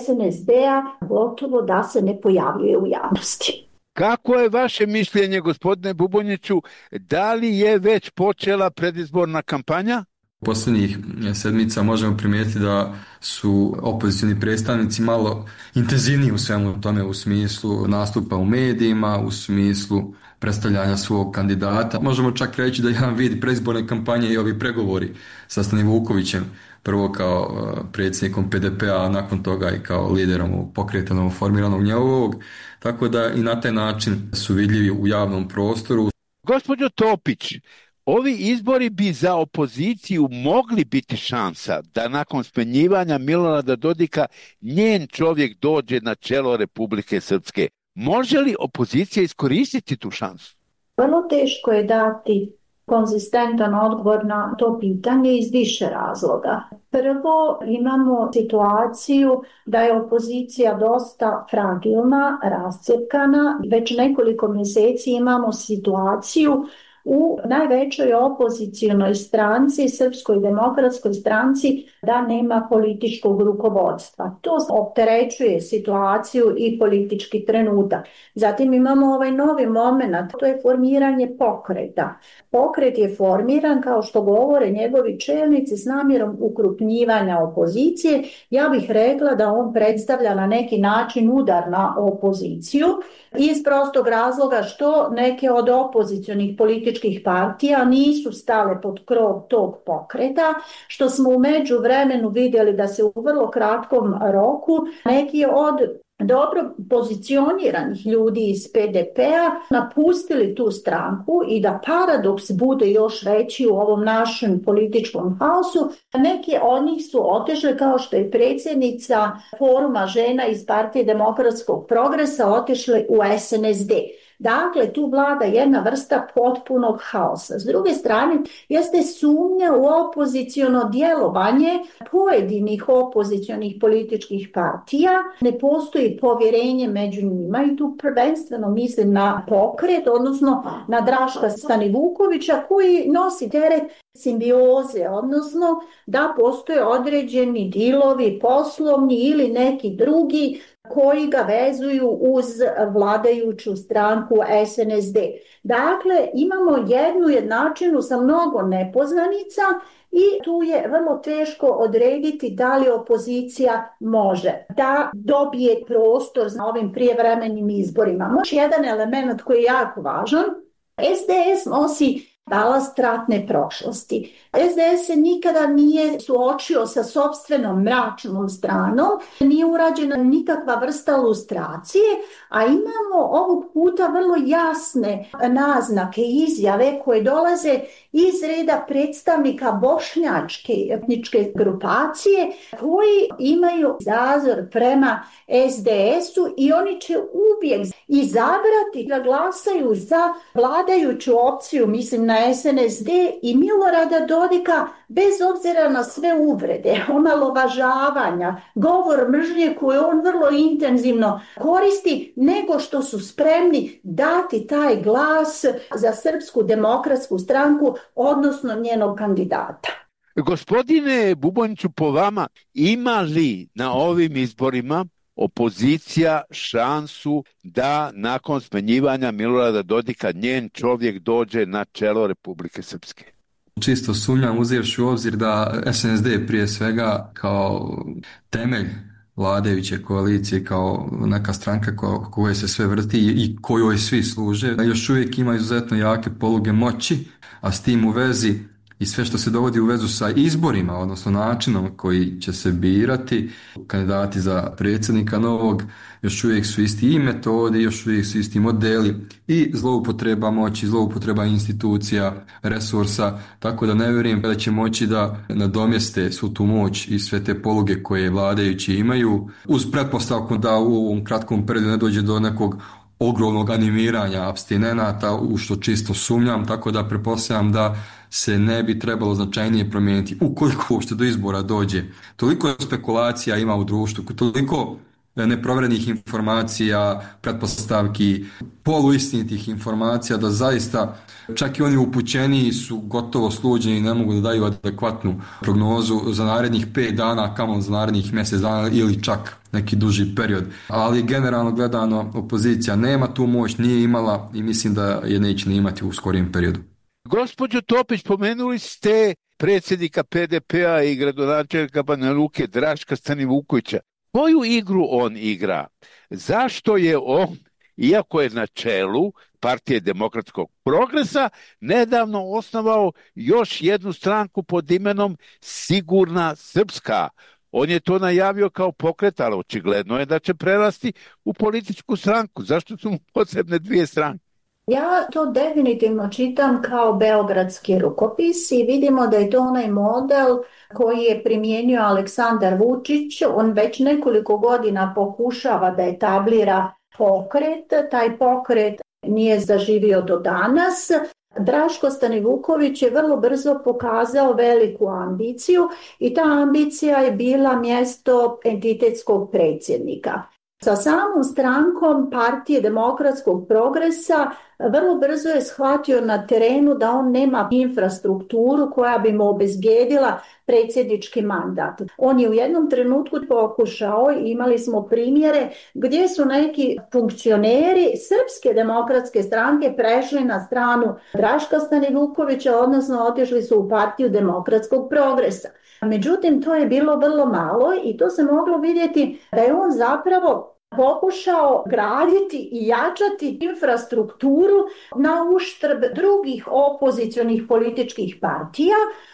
SNSD-a gotovo da se ne pojavljuje u javnosti. Kako je vaše mišljenje, gospodine Bubonjiću, da li je već počela predizborna kampanja? Posljednjih sedmica možemo primijetiti da su opozicioni predstavnici malo intenzivniji u svemu tome, u smislu nastupa u medijima, u smislu predstavljanja svog kandidata. Možemo čak reći da jedan vid predizborne kampanje i ovi pregovori sa Stanivukovićem, prvo kao predsjednikom PDP-a, a nakon toga i kao liderom pokreta novoformiranog njegovog, tako da i na taj način su vidljivi u javnom prostoru. Gospođo Topić, ovi izbori bi za opoziciju mogli biti šansa da nakon smenjivanja Milorada Dodika njen čovjek dođe na čelo Republike Srpske. Može li opozicija iskoristiti tu šansu? Vrlo teško je dati konzistentan odgovor na to pitanje iz više razloga. Prvo, imamo situaciju da je opozicija dosta fragilna, rascjepkana. Već nekoliko mjeseci imamo situaciju u najvećoj opozicijonoj stranci, Srpskoj demokratskoj stranci, da nema političkog rukovodstva. To opterećuje situaciju i politički trenutak. Zatim imamo ovaj novi moment, to je formiranje pokreta. Pokret je formiran, kao što govore njegovi čelnici, s namjerom ukrupnjivanja opozicije. Ja bih rekla da on predstavlja na neki način udar na opoziciju, iz prostog razloga što neke od opozicionih političkih partija nisu stale pod krov tog pokreta, što smo u međuvremenu vidjeli da se u vrlo kratkom roku neki od dobro pozicioniranih ljudi iz PDP-a napustili tu stranku i da paradoks bude još veći u ovom našem političkom haosu. Neki od njih su otišli, kao što je predsjednica Foruma žena iz Partije demokratskog progresa, otišli u SNSD. Dakle, tu vlada jedna vrsta potpunog haosa. S druge strane, jeste sumnja u opoziciono djelovanje pojedinih opozicionih političkih partija. Ne postoji povjerenje među njima i tu prvenstveno mislim na pokret, odnosno na Draška Stanivukovića, koji nosi teret simbioze, odnosno da postoje određeni dilovi poslovni ili neki drugi koji ga vezuju uz vladajuću stranku SNSD. Dakle, imamo jednu jednačinu sa mnogo nepoznanica i tu je vrlo teško odrediti da li opozicija može da dobije prostor na ovim prijevremenim izborima. Još jedan element koji je jako važan, SDS nosi balast ratne prošlosti. SDS se nikada nije suočio sa sopstvenom mračnom stranom, nije urađena nikakva vrsta lustracije, a imamo ovog puta vrlo jasne naznake i izjave koje dolaze iz reda predstavnika bošnjačke etničke grupacije koji imaju zazor prema SDS-u i oni će uvijek izabrati da glasaju za vladajuću opciju, mislim na SNSD i Milorada Dodika, bez obzira na sve uvrede, omalovažavanja, govor mržnje koju on vrlo intenzivno koristi, nego što su spremni dati taj glas za Srpsku demokratsku stranku, odnosno njenog kandidata. Gospodine Buboniću, po vama, ima li na ovim izborima opozicija šansu da nakon smenjivanja Milorada Dodika njen čovjek dođe na čelo Republike Srpske? Čisto sumnjam, uzevši u obzir da SNSD prije svega kao temelj vladajuće koalicije, kao neka stranka koje se sve vrti i kojoj svi služe, još uvijek ima izuzetno jake poluge moći, a s tim u vezi i sve što se dovodi u vezu sa izborima, odnosno načinom koji će se birati kandidati za predsjednika novog, još uvijek su isti i metodi, još uvijek su isti modeli i zloupotreba moći, zloupotreba institucija, resursa, tako da ne vjerujem da će moći da nadomjeste svu tu moć i sve te poluge koje vladajući imaju, uz pretpostavku da u ovom kratkom periodu ne dođe do nekog ogromnog animiranja apstinenata, u što čisto sumnjam, tako da pretpostavljam da se ne bi trebalo značajnije promijeniti ukoliko uopšte do izbora dođe. Toliko spekulacija ima u društvu, toliko neprovjerenih informacija, pretpostavki, poluistinitih informacija, da zaista čak i oni upućeniji su gotovo sluđeni i ne mogu da daju adekvatnu prognozu za narednih 5 dana, kamoli za narednih mjesec dana ili čak neki duži period. Ali generalno gledano opozicija nema tu moć, nije imala i mislim da je neće ni imati u skorijem periodu. Gospođo Topić, pomenuli ste predsjednika PDP-a i gradonačelnika Banja Luke Draška Stanivukovića. Koju igru on igra? Zašto je on, iako je na čelu Partije demokratskog progresa, nedavno osnovao još jednu stranku pod imenom Sigurna Srpska? On je to najavio kao pokret, ali očigledno je da će prerasti u političku stranku. Zašto su mu potrebne 2 stranke? Ja to definitivno čitam kao beogradski rukopis i vidimo da je to onaj model koji je primijenio Aleksandar Vučić. On već nekoliko godina pokušava da etablira pokret. Taj pokret nije zaživio do danas. Draško Stanivuković je vrlo brzo pokazao veliku ambiciju i ta ambicija je bila mjesto entitetskog predsjednika. Sa samom strankom Partije demokratskog progresa vrlo brzo je shvatio na terenu da on nema infrastrukturu koja bi mu obezbijedila predsjednički mandat. On je u jednom trenutku pokušao, imali smo primjere gdje su neki funkcioneri Srpske demokratske stranke prešli na stranu Draška Stanivukovića, odnosno otišli su u Partiju demokratskog progresa. Međutim, to je bilo vrlo malo i to se moglo vidjeti da je on zapravo pokušao graditi i jačati infrastrukturu na uštrb drugih opozicionih političkih partija,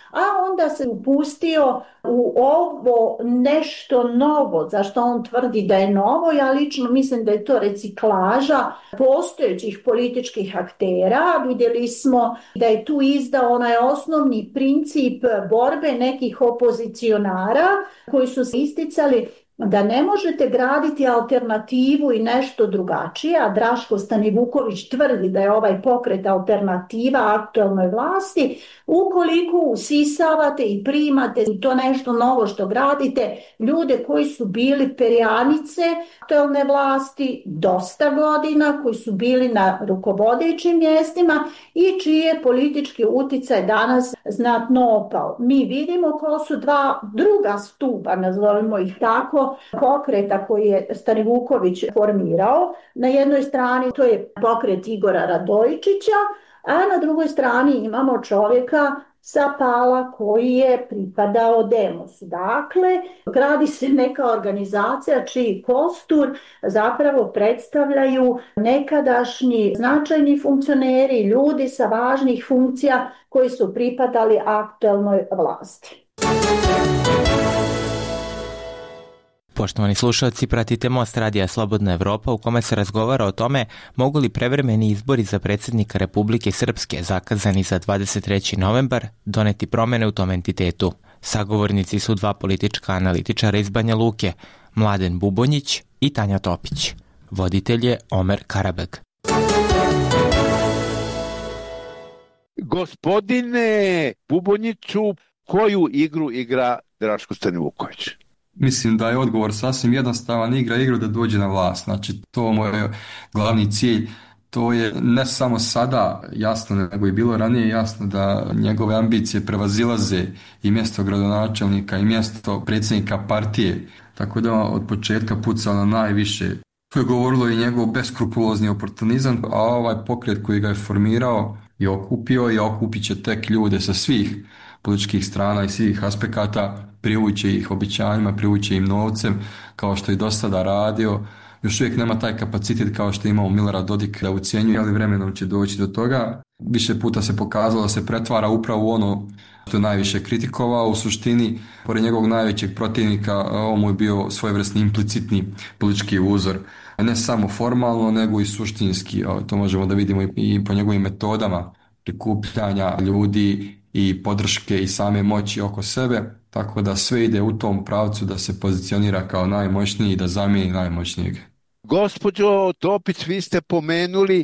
a onda se upustio u ovo nešto novo, za što on tvrdi da je novo. Ja lično mislim da je to reciklaža postojećih političkih aktera. Vidjeli smo da je tu izdao onaj osnovni princip borbe nekih opozicionara koji su se isticali da ne možete graditi alternativu i nešto drugačije, a Draško Stanivuković tvrdi da je ovaj pokret alternativa aktualnoj vlasti, ukoliko usisavate i primate to nešto novo što gradite, ljude koji su bili perjanice aktualne vlasti dosta godina, koji su bili na rukovodećim mjestima i čiji je politički uticaj danas znatno opao. Mi vidimo ko su dva druga stupa, nazovimo ih tako, pokreta koji je Stanivuković formirao. Na jednoj strani to je pokret Igora Radojičića, a na drugoj strani imamo čovjeka sa Pala koji je pripadao Demosu. Dakle, gradi se neka organizacija čiji kostur zapravo predstavljaju nekadašnji značajni funkcioneri, ljudi sa važnih funkcija koji su pripadali aktualnoj vlasti. Poštovani slušalci, pratite Most radija Slobodna Evropa u kome se razgovara o tome mogu li prevremeni izbori za predsjednika Republike Srpske zakazani za 23. novembar doneti promjene u tom entitetu. Sagovornici su dva politička analitičara iz Banja Luke, Mladen Bubonjić i Tanja Topić. Voditelj je Omer Karabeg. Gospodine Bubonjiću, koju igru igra Draško Stanivuković? Mislim da je odgovor sasvim jednostavan, igra igru da dođe na vlast. Znači, to je glavni cilj. To je ne samo sada jasno, nego i bilo ranije jasno da njegove ambicije prevazilaze i mjesto gradonačelnika i mjesto predsjednika partije. Tako da od početka pucao na najviše. To je govorilo i njegov beskrupulozni oportunizam, a ovaj pokret koji ga je formirao i okupio i okupit će tek ljude sa svih političkih strana i svih aspekata, privuće ih obećanjima, privuće im novcem, kao što je do sada radio. Još uvijek nema taj kapacitet kao što je imao Milorad Dodik da ucjenjuje, ali vremenom će doći do toga. Više puta se pokazalo da se pretvara upravo u ono što je najviše kritikovao. U suštini, pored njegovog najvećeg protivnika, ovo mu je bio svojevrsni implicitni politički uzor. Ne samo formalno, nego i suštinski. To možemo da vidimo i po njegovim metodama prikupljanja ljudi i podrške i same moći oko sebe, tako da sve ide u tom pravcu da se pozicionira kao najmoćniji i da zamijeni najmoćnijeg. Gospođo Topić, vi ste pomenuli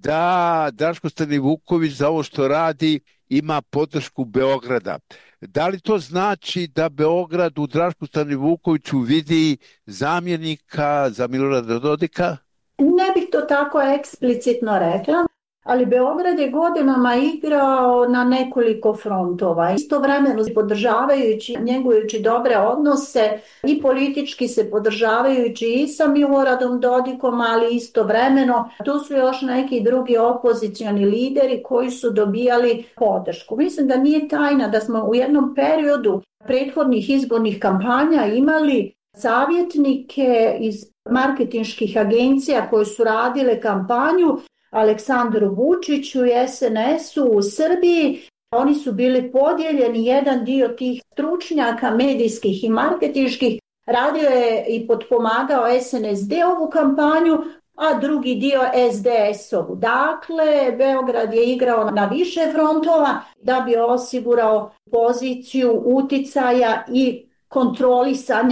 da Draško Stanivuković za ovo što radi ima podršku Beograda. Da li to znači da Beograd u Drašku Stanivukoviću vidi zamjenika za Milorada Dodika? Ne bih to tako eksplicitno rekla. Ali Beograd je godinama igrao na nekoliko frontova, istovremeno podržavajući, njegujući dobre odnose i politički se podržavajući i sa Miloradom Dodikom, ali istovremeno tu su još neki drugi opozicioni lideri koji su dobijali podršku. Mislim da nije tajna da smo u jednom periodu prethodnih izbornih kampanja imali savjetnike iz marketinških agencija koje su radile kampanju Aleksandru Vučiću i SNS-u u Srbiji. Oni su bili podijeljeni, jedan dio tih stručnjaka medijskih i marketinških radio je i potpomagao SNSD-ovu kampanju, a drugi dio SDS-ovu. Dakle, Beograd je igrao na više frontova da bi osigurao poziciju uticaja i kontrolisanja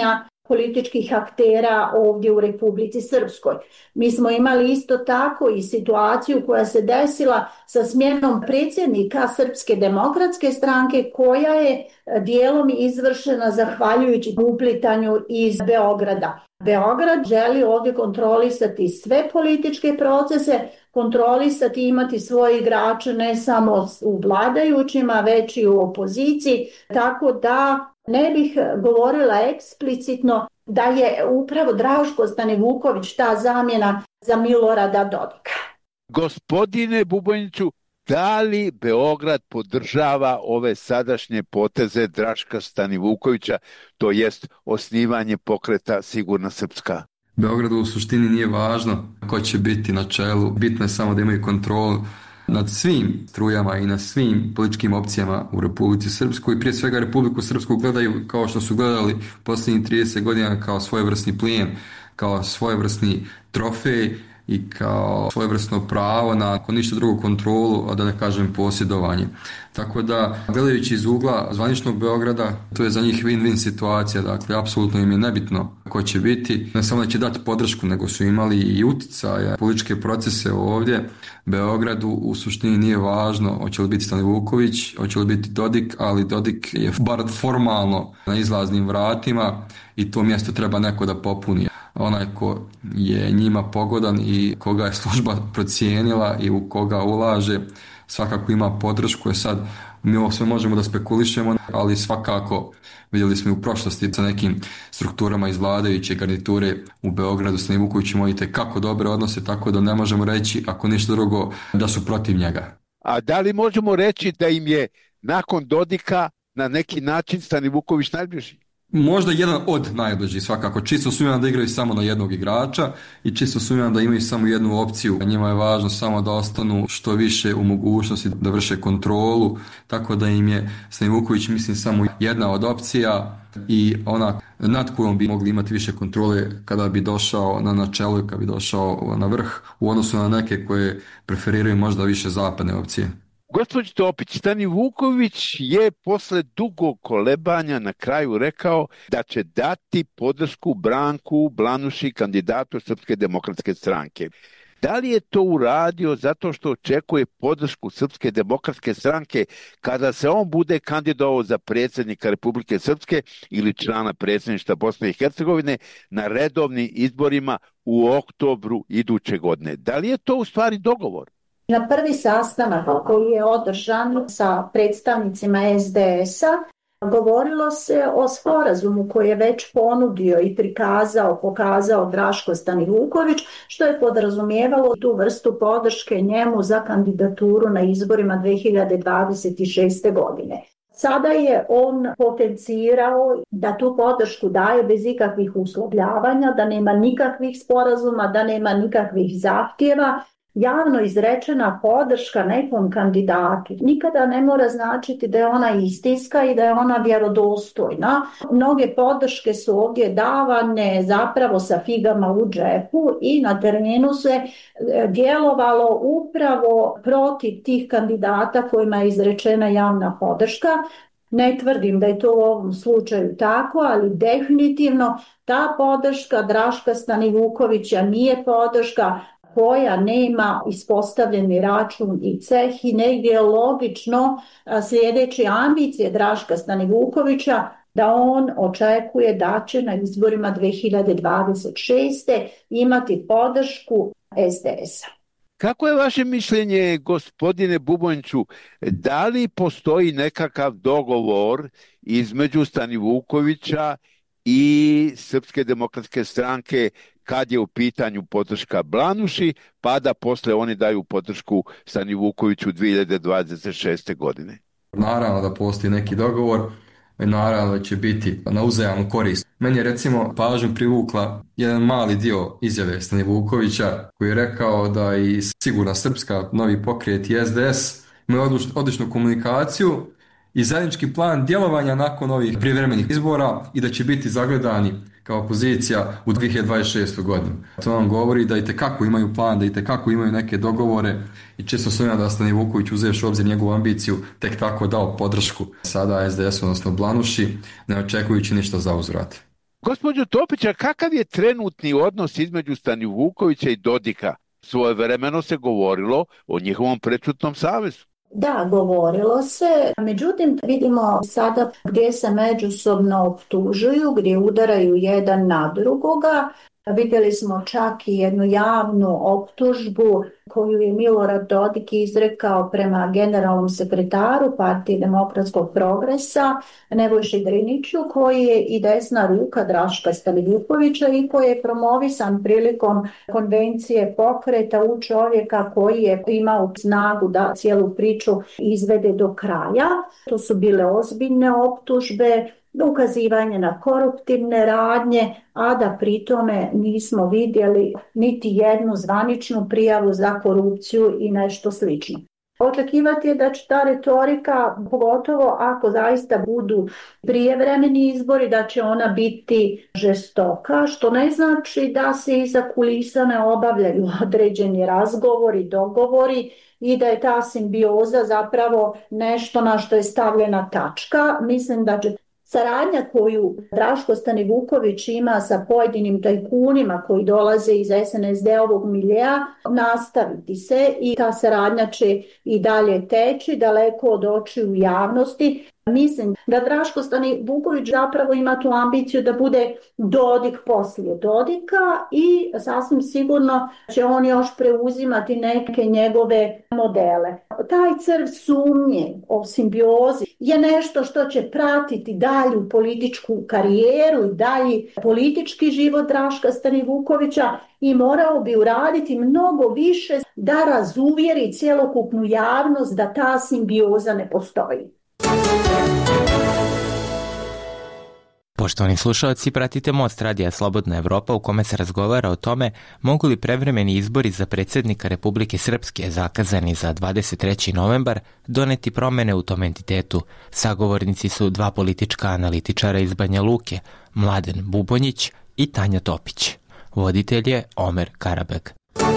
političkih aktera ovdje u Republici Srpskoj. Mi smo imali isto tako i situaciju koja se desila sa smjenom predsjednika Srpske demokratske stranke koja je dijelom izvršena zahvaljujući uplitanju iz Beograda. Beograd želi ovdje kontrolisati sve političke procese, kontrolisati i imati svoje igrače ne samo u vladajućima, već i u opoziciji, tako da ne bih govorila eksplicitno da je upravo Draško Stanivuković ta zamjena za Milorada Dodika. Gospodine Bubojniću, da li Beograd podržava ove sadašnje poteze Draška Stanivukovića, to jest osnivanje pokreta Sigurna Srpska? Beogradu u suštini nije važno ko će biti na čelu, bitno je samo da imaju kontrolu nad svim strujama i nad svim političkim opcijama u Republici Srpskoj i prije svega Republiku Srpsku gledaju kao što su gledali posljednjih 30 godina kao svojevrsni plijen, kao svojevrsni trofej i kao svojevrsno pravo na ako ništa drugo kontrolu, a da ne kažem posjedovanje. Tako da, gledajući iz ugla zvaničnog Beograda, to je za njih win-win situacija, dakle, apsolutno im je nebitno ko će biti, ne samo da će dati podršku, nego su imali i uticaja, političke procese ovdje. Beogradu u suštini nije važno hoće li biti Stanivuković, hoće li biti Dodik, ali Dodik je bar formalno na izlaznim vratima i to mjesto treba neko da popuni. Onaj ko je njima pogodan i koga je služba procijenila i u koga ulaže, svakako ima podršku. Sad mi ovo sve možemo da spekulišemo, ali svakako vidjeli smo u prošlosti sa nekim strukturama iz vladajuće garniture u Beogradu s Stanivuković imao itekako dobre odnose, tako da ne možemo reći, ako ništa drugo, da su protiv njega. A da li možemo reći da im je nakon Dodika na neki način Stanivuković najbliži? Možda jedan od najbližih svakako. Čisto sumnjam da igraju samo na jednog igrača i čisto sumnjam da imaju samo jednu opciju. Njima je važno samo da ostanu što više u mogućnosti da vrše kontrolu, tako da im je Stanivuković mislim samo jedna od opcija i ona nad kojom bi mogli imati više kontrole kada bi došao na čelo i kada bi došao na vrh u odnosu na neke koje preferiraju možda više zapadne opcije. Gospođo Topić, Stanivuković je posle dugog kolebanja na kraju rekao da će dati podršku Branku Blanuši, kandidatu Srpske demokratske stranke. Da li je to uradio zato što očekuje podršku Srpske demokratske stranke kada se on bude kandidovao za predsjednika Republike Srpske ili člana predsjedništva Bosne i Hercegovine na redovnim izborima u oktobru iduće godine? Da li je to u stvari dogovor? Na prvi sastanak koji je održan sa predstavnicima SDS-a govorilo se o sporazumu koji je već ponudio i pokazao Draško Stanivuković, što je podrazumijevalo tu vrstu podrške njemu za kandidaturu na izborima 2026. godine. Sada je on potencirao da tu podršku daje bez ikakvih uslovljavanja, da nema nikakvih sporazuma, da nema nikakvih zahtjeva. Javno izrečena podrška nekom kandidatu nikada ne mora značiti da je ona istinska i da je ona vjerodostojna. Mnoge podrške su ovdje davane zapravo sa figama u džepu i na terenu se djelovalo upravo protiv tih kandidata kojima je izrečena javna podrška. Ne tvrdim da je to u ovom slučaju tako, ali definitivno ta podrška Draška Stanivukovića nije podrška koja nema ispostavljeni račun i ceh i negdje je logično sljedeći ambicije Draška Stanivukovića da on očekuje da će na izborima 2026. imati podršku SDS-a. Kako je vaše mišljenje, gospodine Bubojniću, da li postoji nekakav dogovor između Stanivukovića i Srpske demokratske stranke kad je u pitanju podrška Blanuši, pa da posle oni daju podršku Stanivukoviću 2026. godine? Naravno da postoji neki dogovor, naravno da će biti na uzajamnu korist. Meni je recimo pažnju privukla jedan mali dio izjave Stanivukovića koji je rekao da i Sigurna Srpska, Novi pokret i SDS imaju odličnu komunikaciju i zajednički plan djelovanja nakon ovih prijevremenih izbora i da će biti zagledani kao opozicija u 2026. godinu. To vam govori da itekako imaju plan, da itekako imaju neke dogovore i često sumnjam da Stanivuković uzevši u obzir njegovu ambiciju tek tako dao podršku sada SDS, odnosno Blanuši, ne očekujući ništa za uzvrat. Gospođo Topića, kakav je trenutni odnos između Stanivukovića i Dodika? Svojevremeno se govorilo o njihovom prečutnom savezu. Da, govorilo se, međutim vidimo sada gdje se međusobno optužuju, gdje udaraju jedan na drugoga. Vidjeli smo čak i jednu javnu optužbu koju je Milorad Dodik izrekao prema generalnom sekretaru Partije demokratskog progresa Nebojši Driniću, koji je i desna ruka Draška Stanivukovića i koji je promovisan prilikom konvencije pokreta u čovjeka koji je imao snagu da cijelu priču izvede do kraja. To su bile ozbiljne optužbe, ukazivanje na koruptivne radnje, a da pri tome nismo vidjeli niti jednu zvaničnu prijavu za korupciju i nešto slično. Očekivati je da će ta retorika, pogotovo ako zaista budu prijevremeni izbori, da će ona biti žestoka, što ne znači da se iza kulisa ne obavljaju određeni razgovori, dogovori i da je ta simbioza zapravo nešto na što je stavljena tačka. Mislim da će saradnja koju Draško Stanivuković ima sa pojedinim tajkunima koji dolaze iz SNSD-ovog miljea nastaviti se i ta saradnja će i dalje teći daleko od očiju javnosti. Mislim da Draško Stanivuković zapravo ima tu ambiciju da bude Dodik poslije Dodika i sasvim sigurno će on još preuzimati neke njegove modele. Taj crv sumnje o simbiozi je nešto što će pratiti dalju političku karijeru i dalji politički život Draška Stanivukovića i morao bi uraditi mnogo više da razuvjeri cjelokupnu javnost da ta simbioza ne postoji. Poštovani slušalci, pratite Most radija Slobodna Evropa u kome se razgovara o tome mogu li prevremeni izbori za predsjednika Republike Srpske zakazani za 23. novembar doneti promjene u tom entitetu. Sagovornici su dva politička analitičara iz Banja Luke, Mladen Bubonjić i Tanja Topić. Voditelj je Omer Karabeg.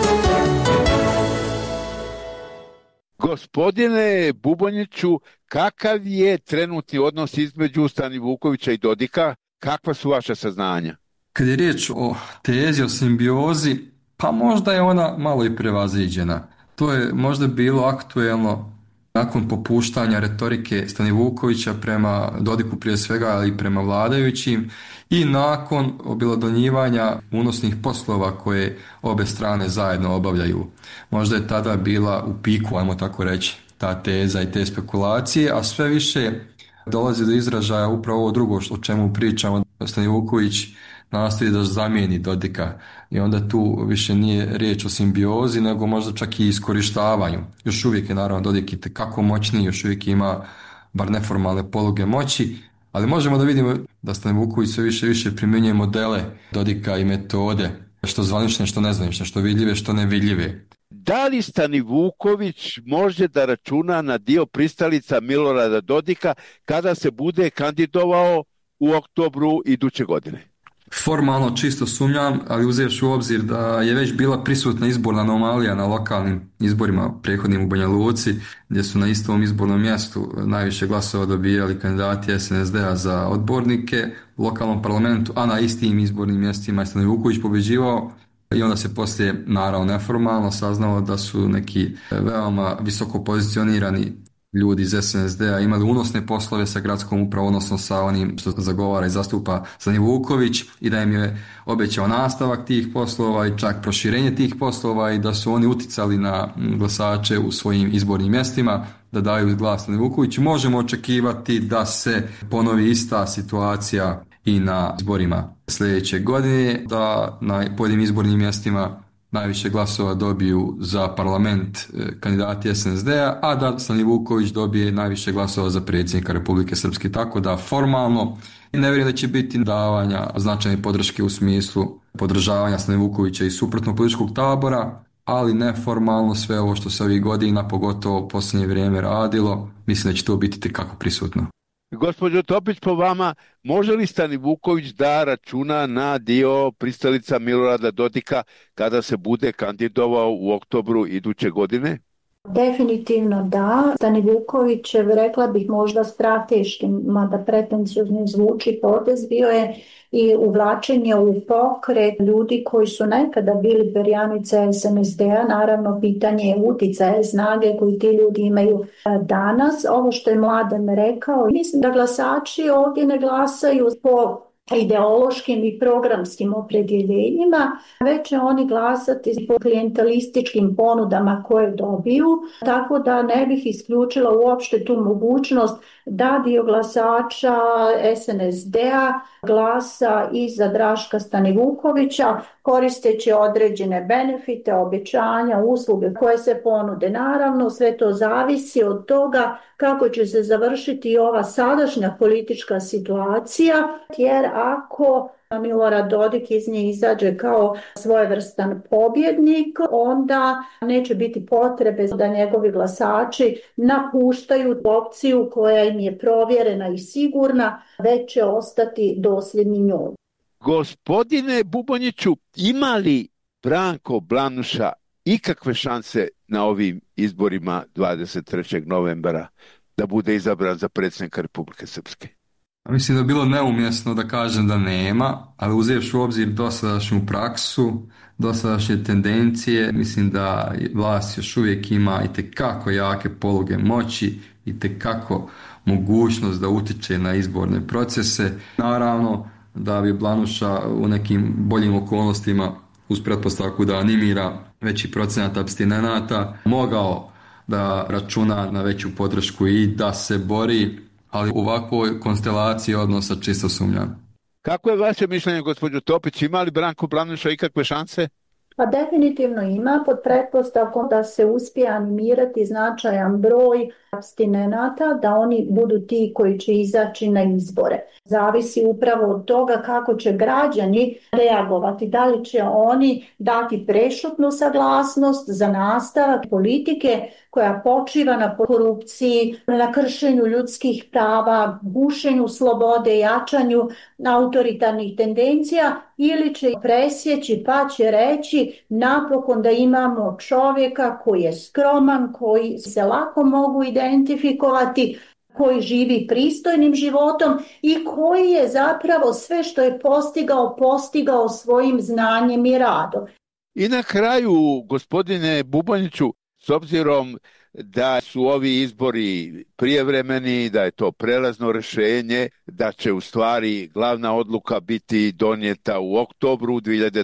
Gospodine Bubonjiću, kakav je trenutni odnos između Stanivukovića i Dodika? Kakva su vaše saznanja? Kad je riječ o tezi, o simbiozi, pa možda je ona malo i prevaziđena. To je možda bilo aktuelno nakon popuštanja retorike Stanivukovića prema Dodiku prije svega, ali i prema vladajućim i nakon objelodonjivanja unosnih poslova koje obe strane zajedno obavljaju. Možda je tada bila u piku, ajmo tako reći, ta teza i te spekulacije, a sve više dolazi do izražaja upravo ovo drugo o čemu pričamo. Stanivuković nastoji da zamijeni Dodika i onda tu više nije riječ o simbiozi, nego možda čak i iskorištavanju. Još uvijek je naravno Dodik itekako moćniji, još uvijek ima bar neformalne poluge moći, ali možemo da vidimo da Stanivuković sve više primjenjuje modele Dodika i metode, što zvanične, što nezvanične, što vidljive, što nevidljive. Da li Stanivuković može da računa na dio pristalica Milorada Dodika kada se bude kandidovao u oktobru iduće godine? Formalno čisto sumnjam, ali uzevši u obzir da je već bila prisutna izborna anomalija na lokalnim izborima prethodnim u Banja Luci, gdje su na istom izbornom mjestu najviše glasova dobijali kandidati SNSD-a za odbornike u lokalnom parlamentu, a na istim izbornim mjestima je Stanivuković pobjeđivao. I onda se poslije, naravno neformalno, saznalo da su neki veoma visoko pozicionirani ljudi iz SNSD-a imali unosne poslove sa gradskom upravom, odnosno sa onim što zagovara i zastupa Stanivuković i da im je obećao nastavak tih poslova i čak proširenje tih poslova i da su oni uticali na glasače u svojim izbornim mjestima da daju glas Stanivukoviću. Možemo očekivati da se ponovi ista situacija i na izborima sljedeće godine, da na pojedinim izbornim mjestima najviše glasova dobiju za parlament kandidati SNSD-a, a da Stanivuković dobije najviše glasova za predsjednika Republike Srpske. Tako da formalno ne vjerujem da će biti davanja značajne podrške u smislu podržavanja Stanivukovića i suprotnog političkog tabora, ali neformalno sve ovo što se ovih godina, pogotovo u posljednje vrijeme radilo, mislim da će to biti tekako prisutno. Gospođo Topić, po vama, može li Stanivuković da računa na dio pristalica Milorada Dodika kada se bude kandidovao u oktobru iduće godine? Definitivno da. Stanivukovićev, rekla bih možda strateški, mada pretenciozno zvuči, potez bio je i uvlačenje u pokret ljudi koji su nekada bili perjanice SNSD-a. Naravno, pitanje je uticaja snage koji ti ljudi imaju danas. Ovo što je Mladen rekao, mislim da glasači ovdje ne glasaju po ideološkim i programskim opredjeljenjima, već će oni glasati po klijentelističkim ponudama koje dobiju, tako da ne bih isključila uopšte tu mogućnost da dio glasača SNSD-a glasa i za Draška Stanivukovića, koristeći određene benefite, obećanja, usluge koje se ponude. Naravno, sve to zavisi od toga kako će se završiti ova sadašnja politička situacija, jer ako Milorad Dodik iz nje izađe kao svojevrstan pobjednik, onda neće biti potrebe da njegovi glasači napuštaju opciju koja im je provjerena i sigurna, već će ostati dosljedni njoj. Gospodine Bubonjiću, ima li Branko Blanuša ikakve šanse na ovim izborima 23. novembra da bude izabran za predsjednika Republike Srpske? Mislim da je bilo neumjesno da kažem da nema, ali uzevši u obzir dosadašnju praksu, dosadašnje tendencije, mislim da vlast još uvijek ima itekako jake poluge moći, itekako mogućnost da utiče na izborne procese. Naravno da bi Blanuša u nekim boljim okolnostima, uz pretpostavku da animira veći procenat apstinenata, mogao da računa na veću podršku i da se bori, ali u ovakvoj konstelaciji odnosa čisto sumnjam. Kako je vaše mišljenje, gospođo Topić, ima li Branko Blanuša ikakve šanse? Pa definitivno ima, pod pretpostavkom da se uspije animirati značajan broj apstinenata, da oni budu ti koji će izaći na izbore. Zavisi upravo od toga kako će građani reagovati, da li će oni dati prešutnu saglasnost za nastavak politike koja počiva na korupciji, na kršenju ljudskih prava, gušenju slobode, jačanju autoritarnih tendencija, ili će presjeći pa će reći napokon da imamo čovjeka koji je skroman, koji se lako mogu identifikovati, koji živi pristojnim životom i koji je zapravo sve što je postigao svojim znanjem i radom. I na kraju, gospodine Bubonjiću, s obzirom da su ovi izbori prijevremeni, da je to prelazno rješenje, da će u stvari glavna odluka biti donijeta u oktobru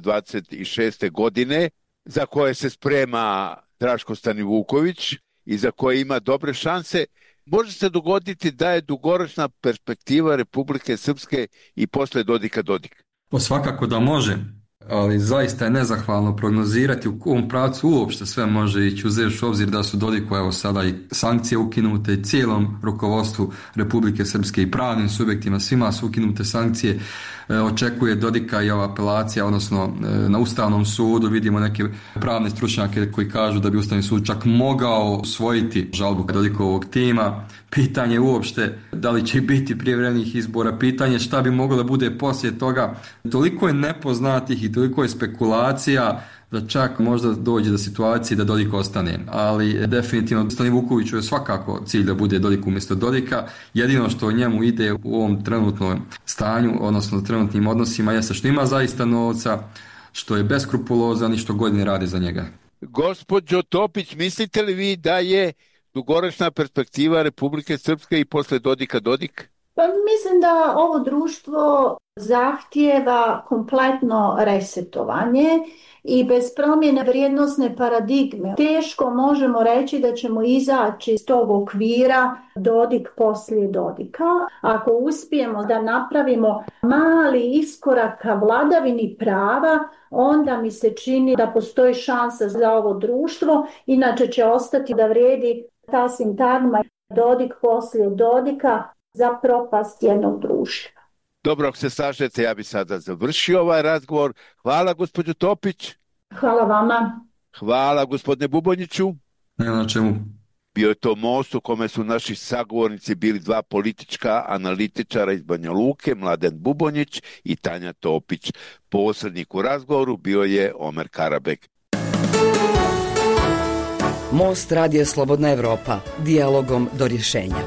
2026. godine, za koje se sprema Draško Stanivuković i za koje ima dobre šanse, može se dogoditi da je dugoročna perspektiva Republike Srpske i posle Dodika Dodik? Svakako da može, ali zaista je nezahvalno prognozirati u kom pravcu uopšte sve može ići, uzevši u obzir da su Dodiku evo sada i sankcije ukinute i cijelom rukovodstvu Republike Srpske i pravnim subjektima, svima su ukinute sankcije. Očekuje Dodika i ova apelacija, odnosno na Ustavnom sudu vidimo neke pravne stručnjake koji kažu da bi Ustavni sud čak mogao usvojiti žalbu Dodikovog tima. Pitanje je uopšte da li će biti prijevremenih izbora, pitanje šta bi moglo da bude poslije toga. Toliko je nepoznatih i toliko je spekulacija da čak možda dođe do situacije da Dodik ostane. Ali definitivno Stanivukoviću je svakako cilj da bude Dodik umjesto Dodika. Jedino što njemu ide u ovom trenutnom stanju, odnosno trenutnim odnosima, jeste što ima zaista novca, što je beskrupulozan i što godine radi za njega. Gospođo Topić, mislite li vi da je dugoročna perspektiva Republike Srpske i posle Dodika Dodik? Pa mislim da ovo društvo zahtijeva kompletno resetovanje i bez promjene vrijednosne paradigme teško možemo reći da ćemo izaći iz tog okvira Dodik poslije Dodika. Ako uspijemo da napravimo mali iskorak ka vladavini prava, onda mi se čini da postoji šansa za ovo društvo, inače će ostati da vrijedi ta sintagma Dodik poslije Dodika za propast jednog društva. Dobro, ako se slažete, ja bi sada završio ovaj razgovor. Hvala, gospođo Topić. Hvala vama. Hvala, gospodine Bubonjiću. Nema na čemu. Bio je to most u kome su naši sagovornici bili dva politička analitičara iz Banja Luke, Mladen Bubonjić i Tanja Topić. Posrednik u razgovoru bio je Omer Karabek. Most Radija Slobodna Evropa, dijalogom do rješenja.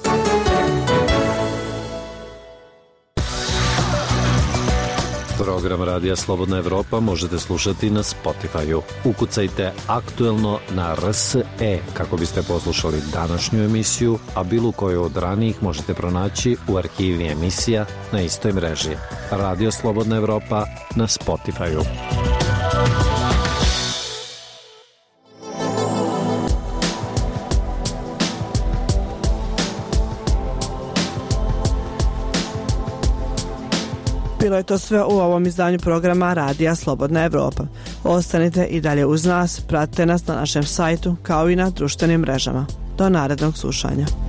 Program Radija Slobodna Evropa možete slušati na Spotify-u. Ukucajte aktuelno na RSE kako biste poslušali današnju emisiju, a bilo koju od ranijih možete pronaći u arhivi emisija na istoj mreži. Radio Slobodna Evropa na Spotify-u. Bilo je to sve u ovom izdanju programa Radija Slobodna Evropa. Ostanite i dalje uz nas, pratite nas na našem sajtu kao i na društvenim mrežama. Do narednog slušanja.